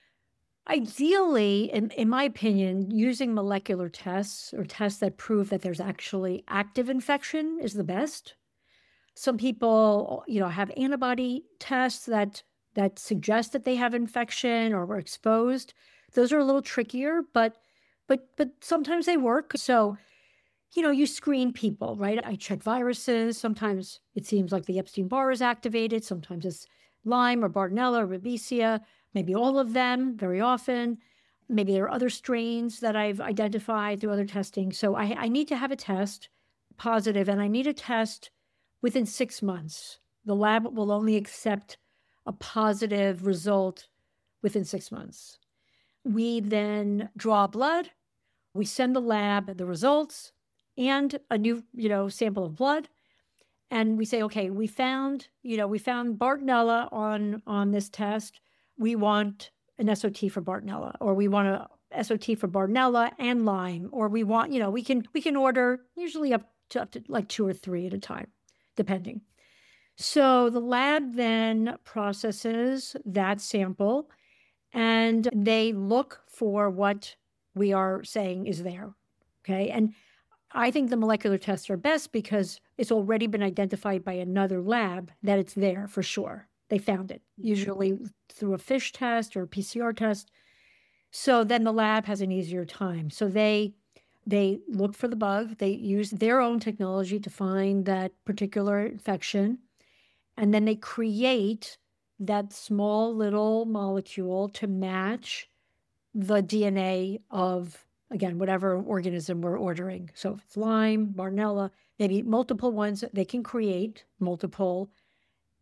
Ideally, in my opinion, using molecular tests or tests that prove that there's actually active infection is the best. Some people, have antibody tests that suggest that they have infection or were exposed. Those are a little trickier, but sometimes they work. So you screen people, right? I check viruses. Sometimes it seems like the Epstein-Barr is activated. Sometimes it's Lyme or Bartonella or Babesia, maybe all of them very often. Maybe there are other strains that I've identified through other testing. So I need to have a test positive, and I need a test within 6 months. The lab will only accept a positive result within 6 months. We then draw blood. We send the lab the results and a new, sample of blood. And we say, okay, we found Bartonella on this test. We want an SOT for Bartonella, or we want a SOT for Bartonella and Lyme, or we want, we can order usually up to like 2 or 3 at a time, depending. So the lab then processes that sample and they look for what we are saying is there. Okay. And I think the molecular tests are best because it's already been identified by another lab that it's there for sure. They found it, usually through a FISH test or a PCR test. So then the lab has an easier time. So they look for the bug. They use their own technology to find that particular infection. And then they create that small little molecule to match the DNA of, again, whatever organism we're ordering. So if it's Lyme, Bartonella, maybe multiple ones, they can create multiple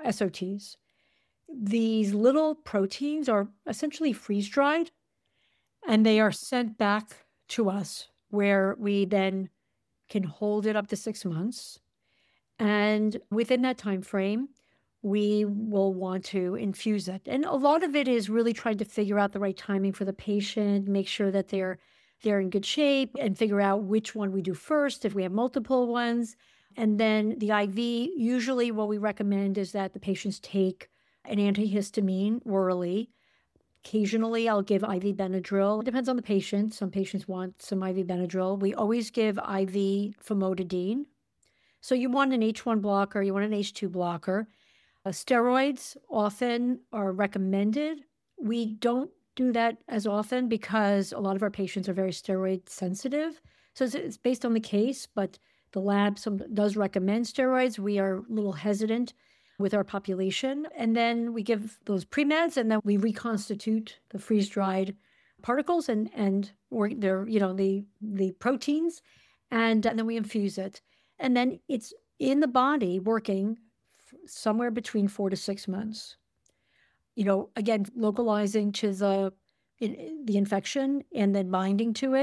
SOTs. These little proteins are essentially freeze-dried, and they are sent back to us where we then can hold it up to 6 months. And within that time frame, we will want to infuse it. And a lot of it is really trying to figure out the right timing for the patient, make sure that they're in good shape, and figure out which one we do first if we have multiple ones. And then the IV, usually what we recommend is that the patients take an antihistamine orally. Occasionally, I'll give IV Benadryl. It depends on the patient. Some patients want some IV Benadryl. We always give IV famotidine. So you want an H1 blocker, you want an H2 blocker. Steroids often are recommended. We don't do that as often because a lot of our patients are very steroid sensitive. So it's based on the case, but the lab does recommend steroids. We are a little hesitant with our population. And then we give those pre-meds, and then we reconstitute the freeze-dried particles and or they're, the proteins, and then we infuse it. And then it's in the body working somewhere between 4 to 6 months. Again, localizing to the infection and then binding to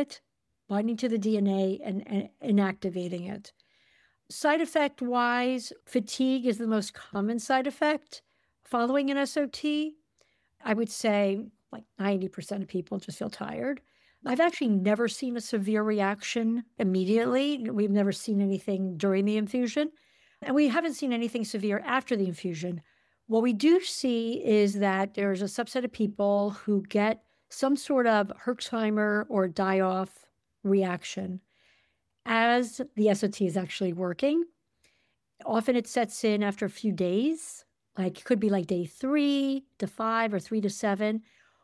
the DNA and inactivating it. Side effect wise, fatigue is the most common side effect following an SOT. I would say like 90% of people just feel tired. I've actually never seen a severe reaction immediately. We've never seen anything during the infusion, and we haven't seen anything severe after the infusion. What we do see is that there's a subset of people who get some sort of Herxheimer or die-off reaction as the SOT is actually working. Often it sets in after a few days, like it could be like day 3 to 5 or 3 to 7,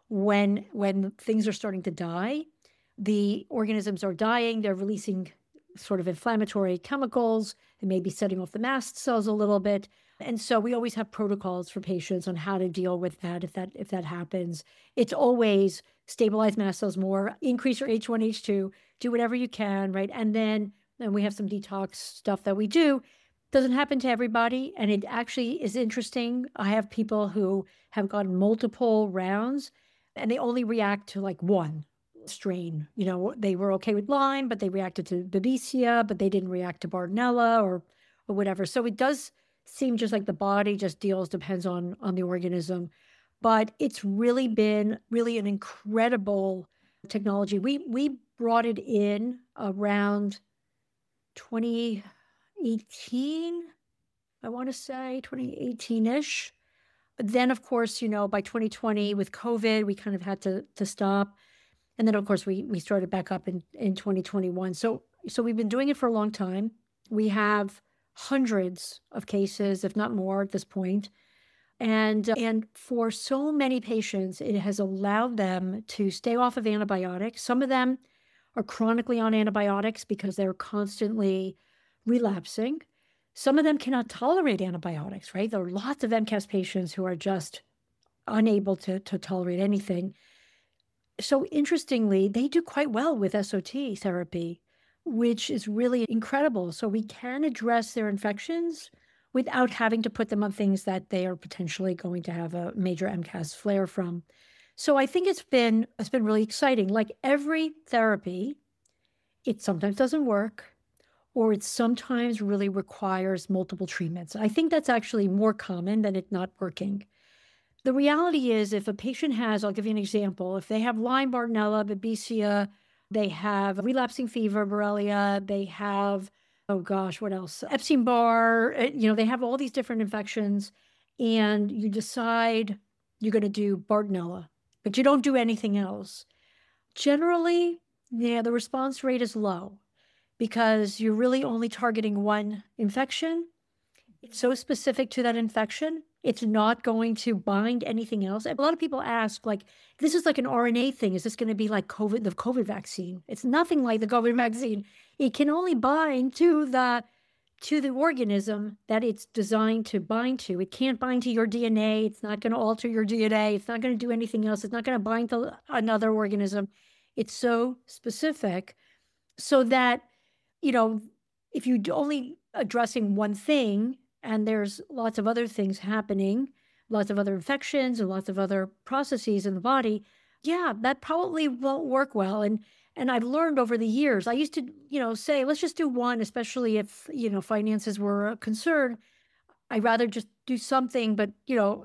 when things are starting to die. The organisms are dying, they're releasing sort of inflammatory chemicals, they may be setting off the mast cells a little bit. And so we always have protocols for patients on how to deal with that if that happens. It's always stabilize mast cells more, increase your H1, H2, do whatever you can, right? And then we have some detox stuff that we do. Doesn't happen to everybody, and it actually is interesting. I have people who have gotten multiple rounds, and they only react to like one strain. They were okay with Lyme, but they reacted to Babesia, but they didn't react to Bartonella or whatever. So it does seem just like the body just depends on the organism. But it's really been an incredible technology. We brought it in around 2018, I want to say 2018-ish. But then, of course, by 2020 with COVID, we kind of had to stop. And then, of course, we started back up in 2021. So we've been doing it for a long time. We have hundreds of cases, if not more at this point. And for so many patients, it has allowed them to stay off of antibiotics. Some of them are chronically on antibiotics because they're constantly relapsing. Some of them cannot tolerate antibiotics, right? There are lots of MCAS patients who are just unable to tolerate anything. So interestingly, they do quite well with SOT therapy, which is really incredible. So we can address their infections without having to put them on things that they are potentially going to have a major MCAS flare from. So I think it's been really exciting. Like every therapy, it sometimes doesn't work, or it sometimes really requires multiple treatments. I think that's actually more common than it not working. The reality is if a patient has, I'll give you an example, if they have Lyme, Bartonella, Babesia, they have relapsing fever, Borrelia, they have, oh gosh, what else? Epstein-Barr, they have all these different infections, and you decide you're going to do Bartonella, but you don't do anything else. Generally, the response rate is low because you're really only targeting one infection. It's so specific to that infection. It's not going to bind anything else. A lot of people ask, like, this is like an RNA thing. Is this going to be like the COVID vaccine? It's nothing like the COVID vaccine. It can only bind to the organism that it's designed to bind to. It can't bind to your DNA. It's not going to alter your DNA. It's not going to do anything else. It's not going to bind to another organism. It's so specific so that, if you're only addressing one thing and there's lots of other things happening, lots of other infections and lots of other processes in the body, yeah, that probably won't work well. And I've learned over the years, I used to, say, let's just do one, especially if, finances were a concern. I'd rather just do something, but,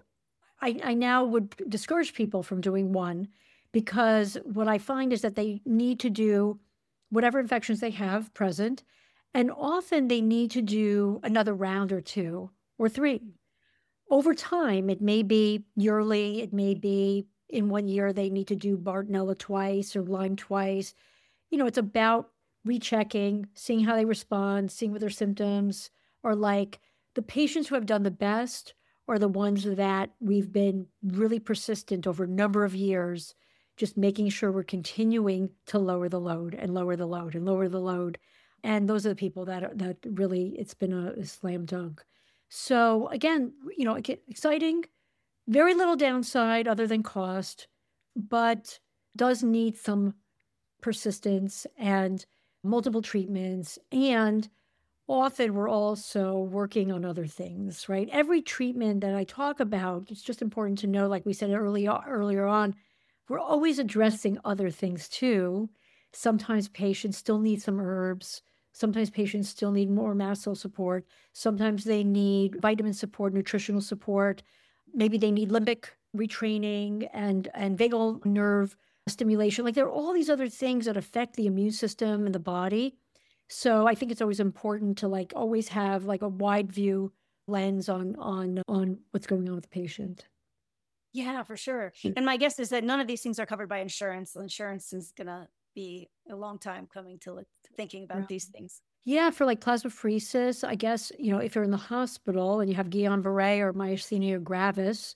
I now would discourage people from doing one, because what I find is that they need to do whatever infections they have present, and often they need to do another round or two or three. Over time, it may be yearly, it may be in 1 year they need to do Bartonella twice or Lyme twice. It's about rechecking, seeing how they respond, seeing what their symptoms are like. The patients who have done the best are the ones that we've been really persistent over a number of years, just making sure we're continuing to lower the load and lower the load and lower the load. And those are the people that really, it's been a slam dunk. So again, exciting, very little downside other than cost, but does need some persistence and multiple treatments. And often we're also working on other things, right? Every treatment that I talk about, it's just important to know, like we said earlier on, we're always addressing other things too. Sometimes patients still need some herbs. Sometimes patients still need more mast cell support. Sometimes they need vitamin support, nutritional support. Maybe they need limbic retraining and vagal nerve stimulation. Like there are all these other things that affect the immune system and the body. So I think it's always important to always have a wide view lens on what's going on with the patient. Yeah, for sure. And my guess is that none of these things are covered by insurance. Insurance is going to be a long time coming to thinking about these things. Yeah, for plasmapheresis, I guess, if you're in the hospital and you have Guillain-Barré or myasthenia gravis,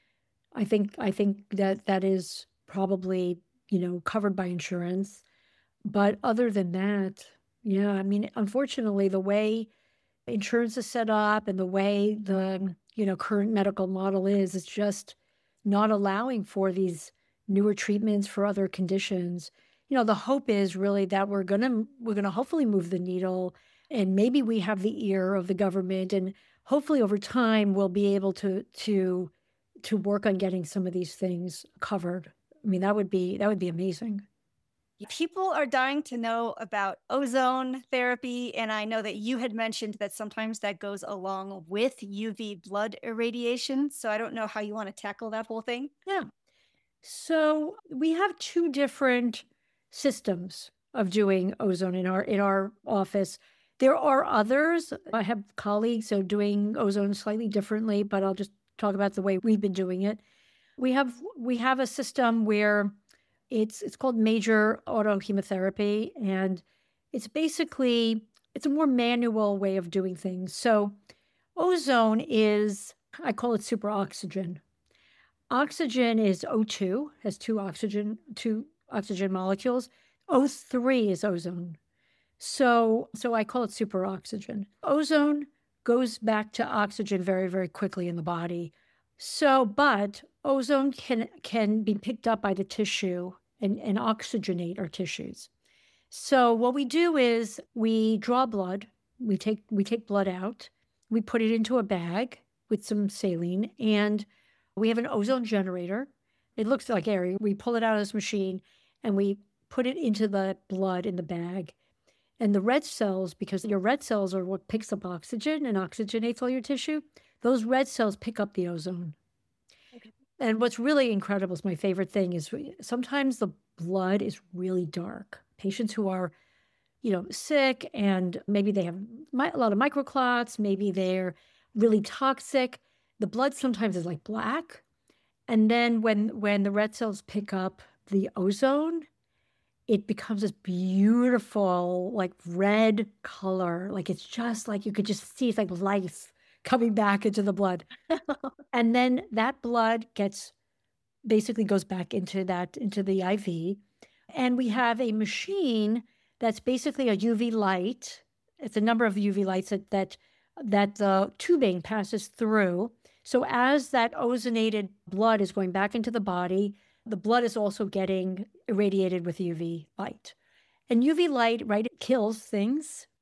I think that is probably, covered by insurance. But other than that, yeah, I mean, unfortunately, the way insurance is set up and the way the, current medical model is just not allowing for these newer treatments for other conditions. The hope is really that we're gonna hopefully move the needle, and maybe we have the ear of the government, and hopefully over time we'll be able to work on getting some of these things covered. I mean, that would be amazing. People are dying to know about ozone therapy, and I know that you had mentioned that sometimes that goes along with UV blood irradiation. So I don't know how you want to tackle that whole thing. Yeah. So we have two different systems of doing ozone in our office. There are others. I have colleagues who are doing ozone slightly differently, but I'll just talk about the way we've been doing it. We have a system where it's called major autohemotherapy, and it's a more manual way of doing things. So ozone is, I call it super oxygen. Oxygen is O2, has two oxygen molecules. O3 is ozone. So I call it super oxygen. Ozone goes back to oxygen very, very quickly in the body. But ozone can be picked up by the tissue and oxygenate our tissues. So what we do is we draw blood, we take blood out, we put it into a bag with some saline, and we have an ozone generator. It looks like air. We pull it out of this machine and we put it into the blood in the bag. And the red cells, because your red cells are what picks up oxygen and oxygenates all your tissue, those red cells pick up the ozone. Okay. And what's really incredible is my favorite thing is sometimes the blood is really dark. Patients who are, sick and maybe they have a lot of microclots, maybe they're really toxic. The blood sometimes is black. And then when the red cells pick up the ozone, it becomes this beautiful, red color. It's just you could just see it's life coming back into the blood. And then that blood basically goes back into the IV. And we have a machine that's basically a UV light. It's a number of UV lights that the tubing passes through. So as that ozonated blood is going back into the body, the blood is also getting irradiated with UV light. And UV light, right, it kills things.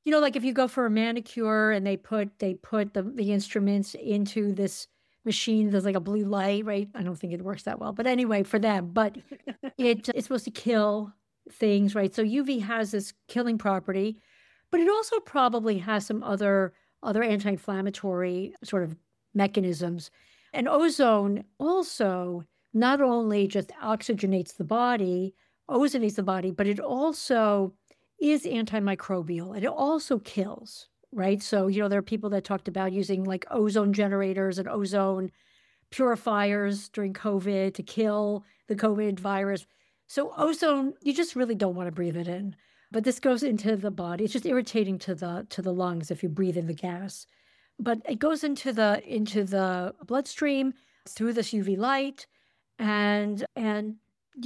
like if you go for a manicure and they put the instruments into this machine, there's like a blue light, right? I don't think it works that well, but anyway, for them. But it's supposed to kill things, right? So UV has this killing property, but it also probably has some other anti-inflammatory sort of mechanisms. And ozone also not only just oxygenates the body, ozonates the body, but it also is antimicrobial and it also kills, right? So, there are people that talked about using like ozone generators and ozone purifiers during COVID to kill the COVID virus. So ozone, you just really don't want to breathe it in. But this goes into the body. It's just irritating to the lungs if you breathe in the gas. But it goes into the bloodstream through this UV light, and then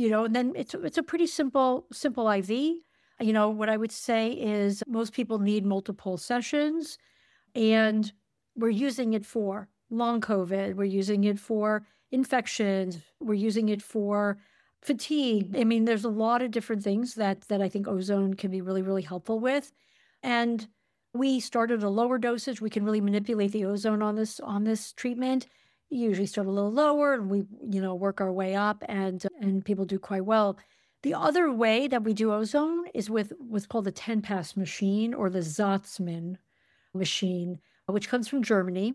it's a pretty simple IV. What I would say is most people need multiple sessions, and we're using it for long COVID. We're using it for infections. We're using it for fatigue. I mean, there's a lot of different things that I think ozone can be really, really helpful with. And we started a lower dosage. We can really manipulate the ozone on this treatment. You usually start a little lower and we, work our way up and people do quite well. The other way that we do ozone is with what's called the 10-pass machine or the Zotzmann machine, which comes from Germany.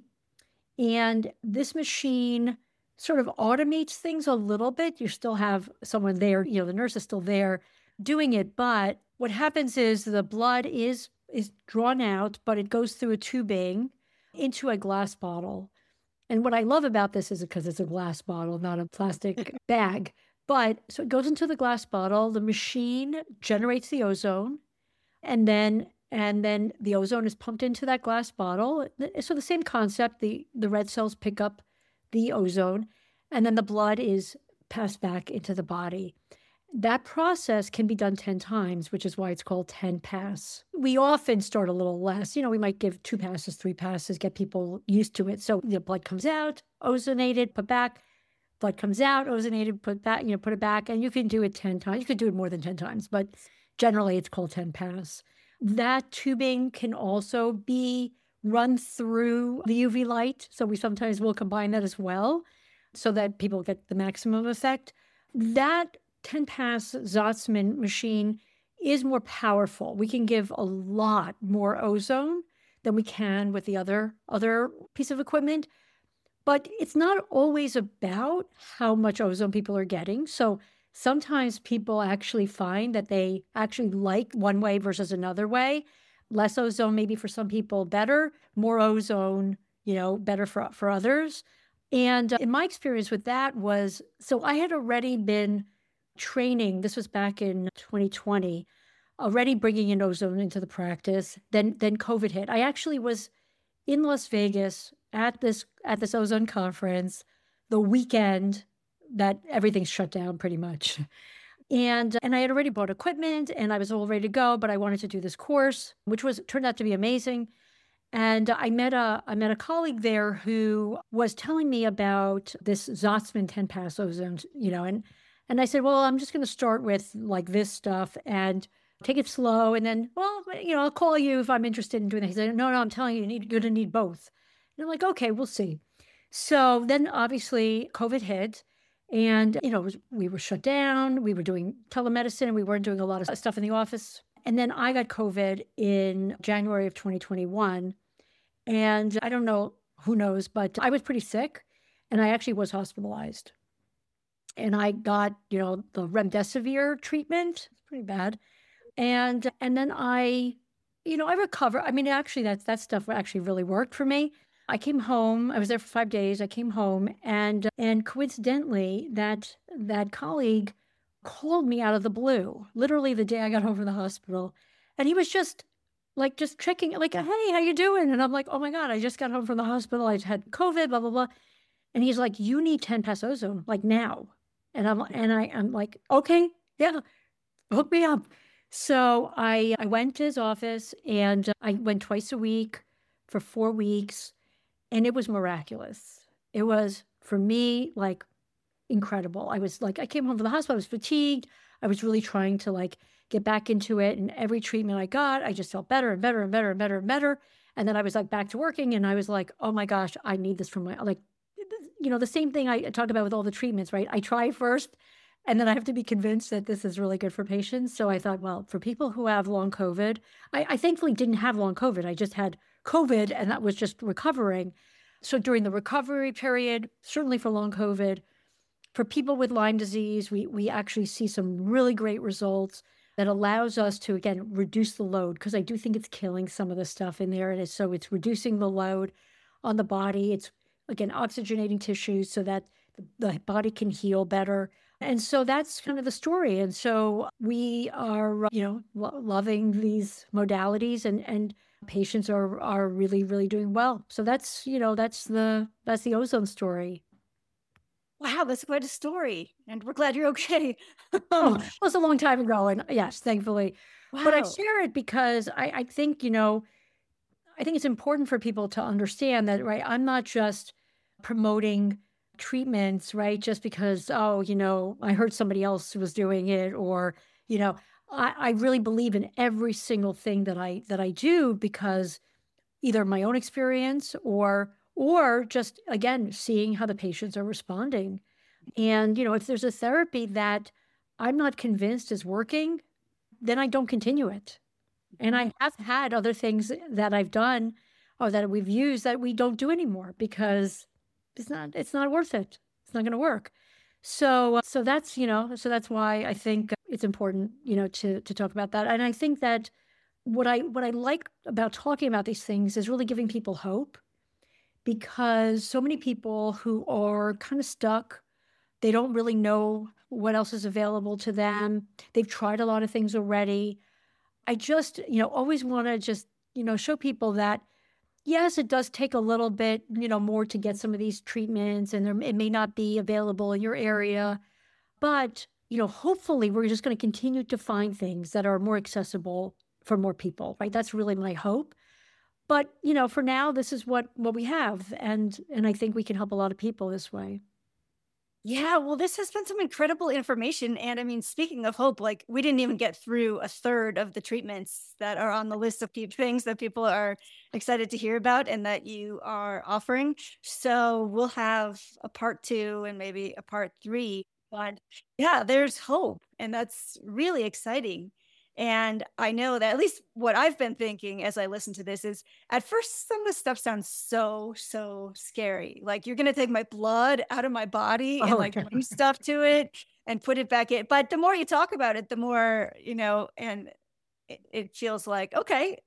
And this machine sort of automates things a little bit. You still have someone there, the nurse is still there doing it. But what happens is the blood is drawn out, but it goes through a tubing into a glass bottle. And what I love about this is because it's a glass bottle, not a plastic bag. But so it goes into the glass bottle, the machine generates the ozone, and then the ozone is pumped into that glass bottle. So the same concept, the red cells pick up the ozone, and then the blood is passed back into the body. That process can be done 10 times, which is why it's called 10-pass. We often start a little less. We might give 2 passes, 3 passes, get people used to it. So the blood comes out, ozonated, put back. Blood comes out, ozonated, put back, put it back. And you can do it 10 times. You could do it more than 10 times, but generally it's called 10-pass. That tubing can also be run through the UV light. So we sometimes will combine that as well so that people get the maximum effect. That 10-pass Zotzmann machine is more powerful. We can give a lot more ozone than we can with the other piece of equipment. But it's not always about how much ozone people are getting. So sometimes people actually find that they actually like one way versus another way. Less ozone, maybe for some people better, more ozone, better for others. And in my experience with that was, so I had already been training, this was back in 2020, already bringing in ozone into the practice. Then COVID hit. I actually was in Las Vegas at this ozone conference the weekend that everything's shut down pretty much. And I had already bought equipment and I was all ready to go, but I wanted to do this course, which turned out to be amazing. And I met a colleague there who was telling me about this Zotzmann 10-pass ozone, and I said, well, I'm just going to start with like this stuff and take it slow. And then, well, I'll call you if I'm interested in doing that. He said, no, I'm telling you, you're going to need both. And I'm like, okay, we'll see. So then obviously COVID hit and, we were shut down. We were doing telemedicine and we weren't doing a lot of stuff in the office. And then I got COVID in January of 2021. And I don't know, who knows, but I was pretty sick and I actually was hospitalized. And I got, the remdesivir treatment. It's pretty bad. And then I recovered. I mean, actually, that stuff actually really worked for me. I came home. I was there for 5 days. I came home, and coincidentally, that colleague called me out of the blue, literally the day I got home from the hospital, and he was just checking, like, hey, how you doing? And I'm like, oh my God, I just got home from the hospital. I had COVID, blah blah blah, and he's like, you need 10-pass ozone, like now, and I'm like, okay, yeah, hook me up. So I went to his office and I went twice a week for 4 weeks. And it was miraculous. It was, for me, like incredible. I was like, I came home from the hospital, I was fatigued. I was really trying to like get back into it. And every treatment I got, I just felt better and better and better and better and better. And then I was like back to working and I was like, oh my gosh, I need this for my, like, the same thing I talked about with all the treatments, right? I try first and then I have to be convinced that this is really good for patients. So I thought, well, for people who have long COVID, I thankfully didn't have long COVID. I just had COVID and that was just recovering. So during the recovery period, certainly for long COVID, for people with Lyme disease, we actually see some really great results that allows us to, again, reduce the load, because I do think it's killing some of the stuff in there. So it's reducing the load on the body. It's, again, oxygenating tissues so that the body can heal better. And so that's kind of the story. And so we are, loving these modalities and patients are really, really doing well. So that's the ozone story. Wow, that's quite a story. And we're glad you're okay. Well, it was a long time ago. And yes, thankfully. Wow. But I share it because I think, I think it's important for people to understand that, right? I'm not just promoting treatments, right? Just because, I heard somebody else was doing it, or, I really believe in every single thing that I do, because either my own experience or just, again, seeing how the patients are responding. And, if there's a therapy that I'm not convinced is working, then I don't continue it. And I have had other things that I've done or that we've used that we don't do anymore because it's not worth it. It's not going to work. So that's, so that's why I think it's important, to talk about that. And I think that what I like about talking about these things is really giving people hope, because so many people who are kind of stuck, they don't really know what else is available to them. They've tried a lot of things already. I just, always want to just, show people that, yes, it does take a little bit, more to get some of these treatments, and it may not be available in your area. But, hopefully we're just going to continue to find things that are more accessible for more people, right? That's really my hope. But, for now, this is what we have. And I think we can help a lot of people this way. Yeah, well, this has been some incredible information. And I mean, speaking of hope, like we didn't even get through a third of the treatments that are on the list of things that people are excited to hear about and that you are offering. So we'll have a part 2 and maybe a part 3. But yeah, there's hope. And that's really exciting. And I know that at least what I've been thinking as I listen to this is, at first, some of the stuff sounds so, so scary. Like, you're going to take my blood out of my body and do stuff to it and put it back in. But the more you talk about it, the more, and it feels like, okay,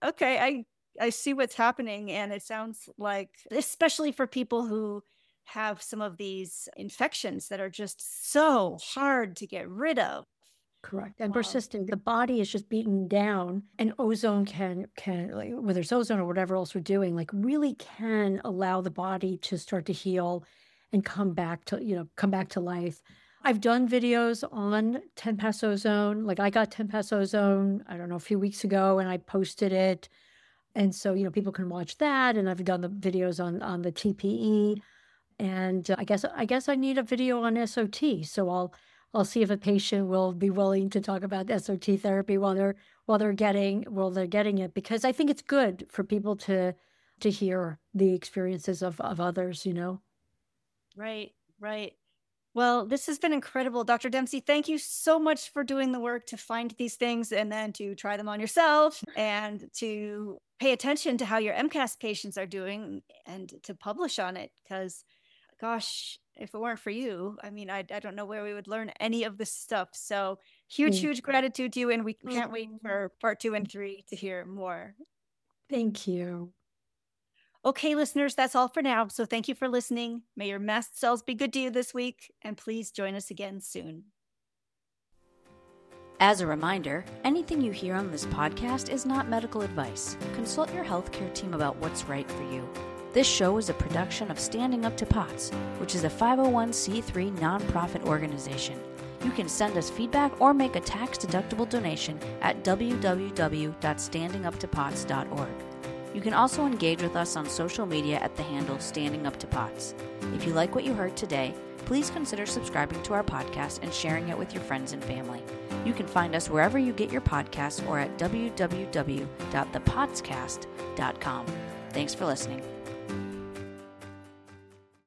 I see what's happening. And it sounds like, especially for people who have some of these infections that are just so hard to get rid of. Correct. And persistent. The body is just beaten down, and ozone can like, whether it's ozone or whatever else we're doing, like really can allow the body to start to heal and come back to life. I've done videos on 10-pass ozone. Like, I got 10-pass ozone, I don't know, a few weeks ago, and I posted it. And so, people can watch that. And I've done the videos on the TPE. And I guess I need a video on SOT. So I'll see if a patient will be willing to talk about SOT therapy while they're getting it, because I think it's good for people to hear the experiences of others, Right. Well, this has been incredible, Dr. Dempsey. Thank you so much for doing the work to find these things and then to try them on yourself and to pay attention to how your MCAS patients are doing and to publish on it, because gosh, if it weren't for you, I mean, I don't know where we would learn any of this stuff. So huge gratitude to you. And we can't wait for part 2 and 3 to hear more. Thank you. Okay, listeners, that's all for now. So thank you for listening. May your mast cells be good to you this week. And please join us again soon. As a reminder, anything you hear on this podcast is not medical advice. Consult your healthcare team about what's right for you. This show is a production of Standing Up to POTS, which is a 501c3 nonprofit organization. You can send us feedback or make a tax-deductible donation at www.standinguptopots.org. You can also engage with us on social media at the handle Standing Up to POTS. If you like what you heard today, please consider subscribing to our podcast and sharing it with your friends and family. You can find us wherever you get your podcasts or at www.thepotscast.com. Thanks for listening.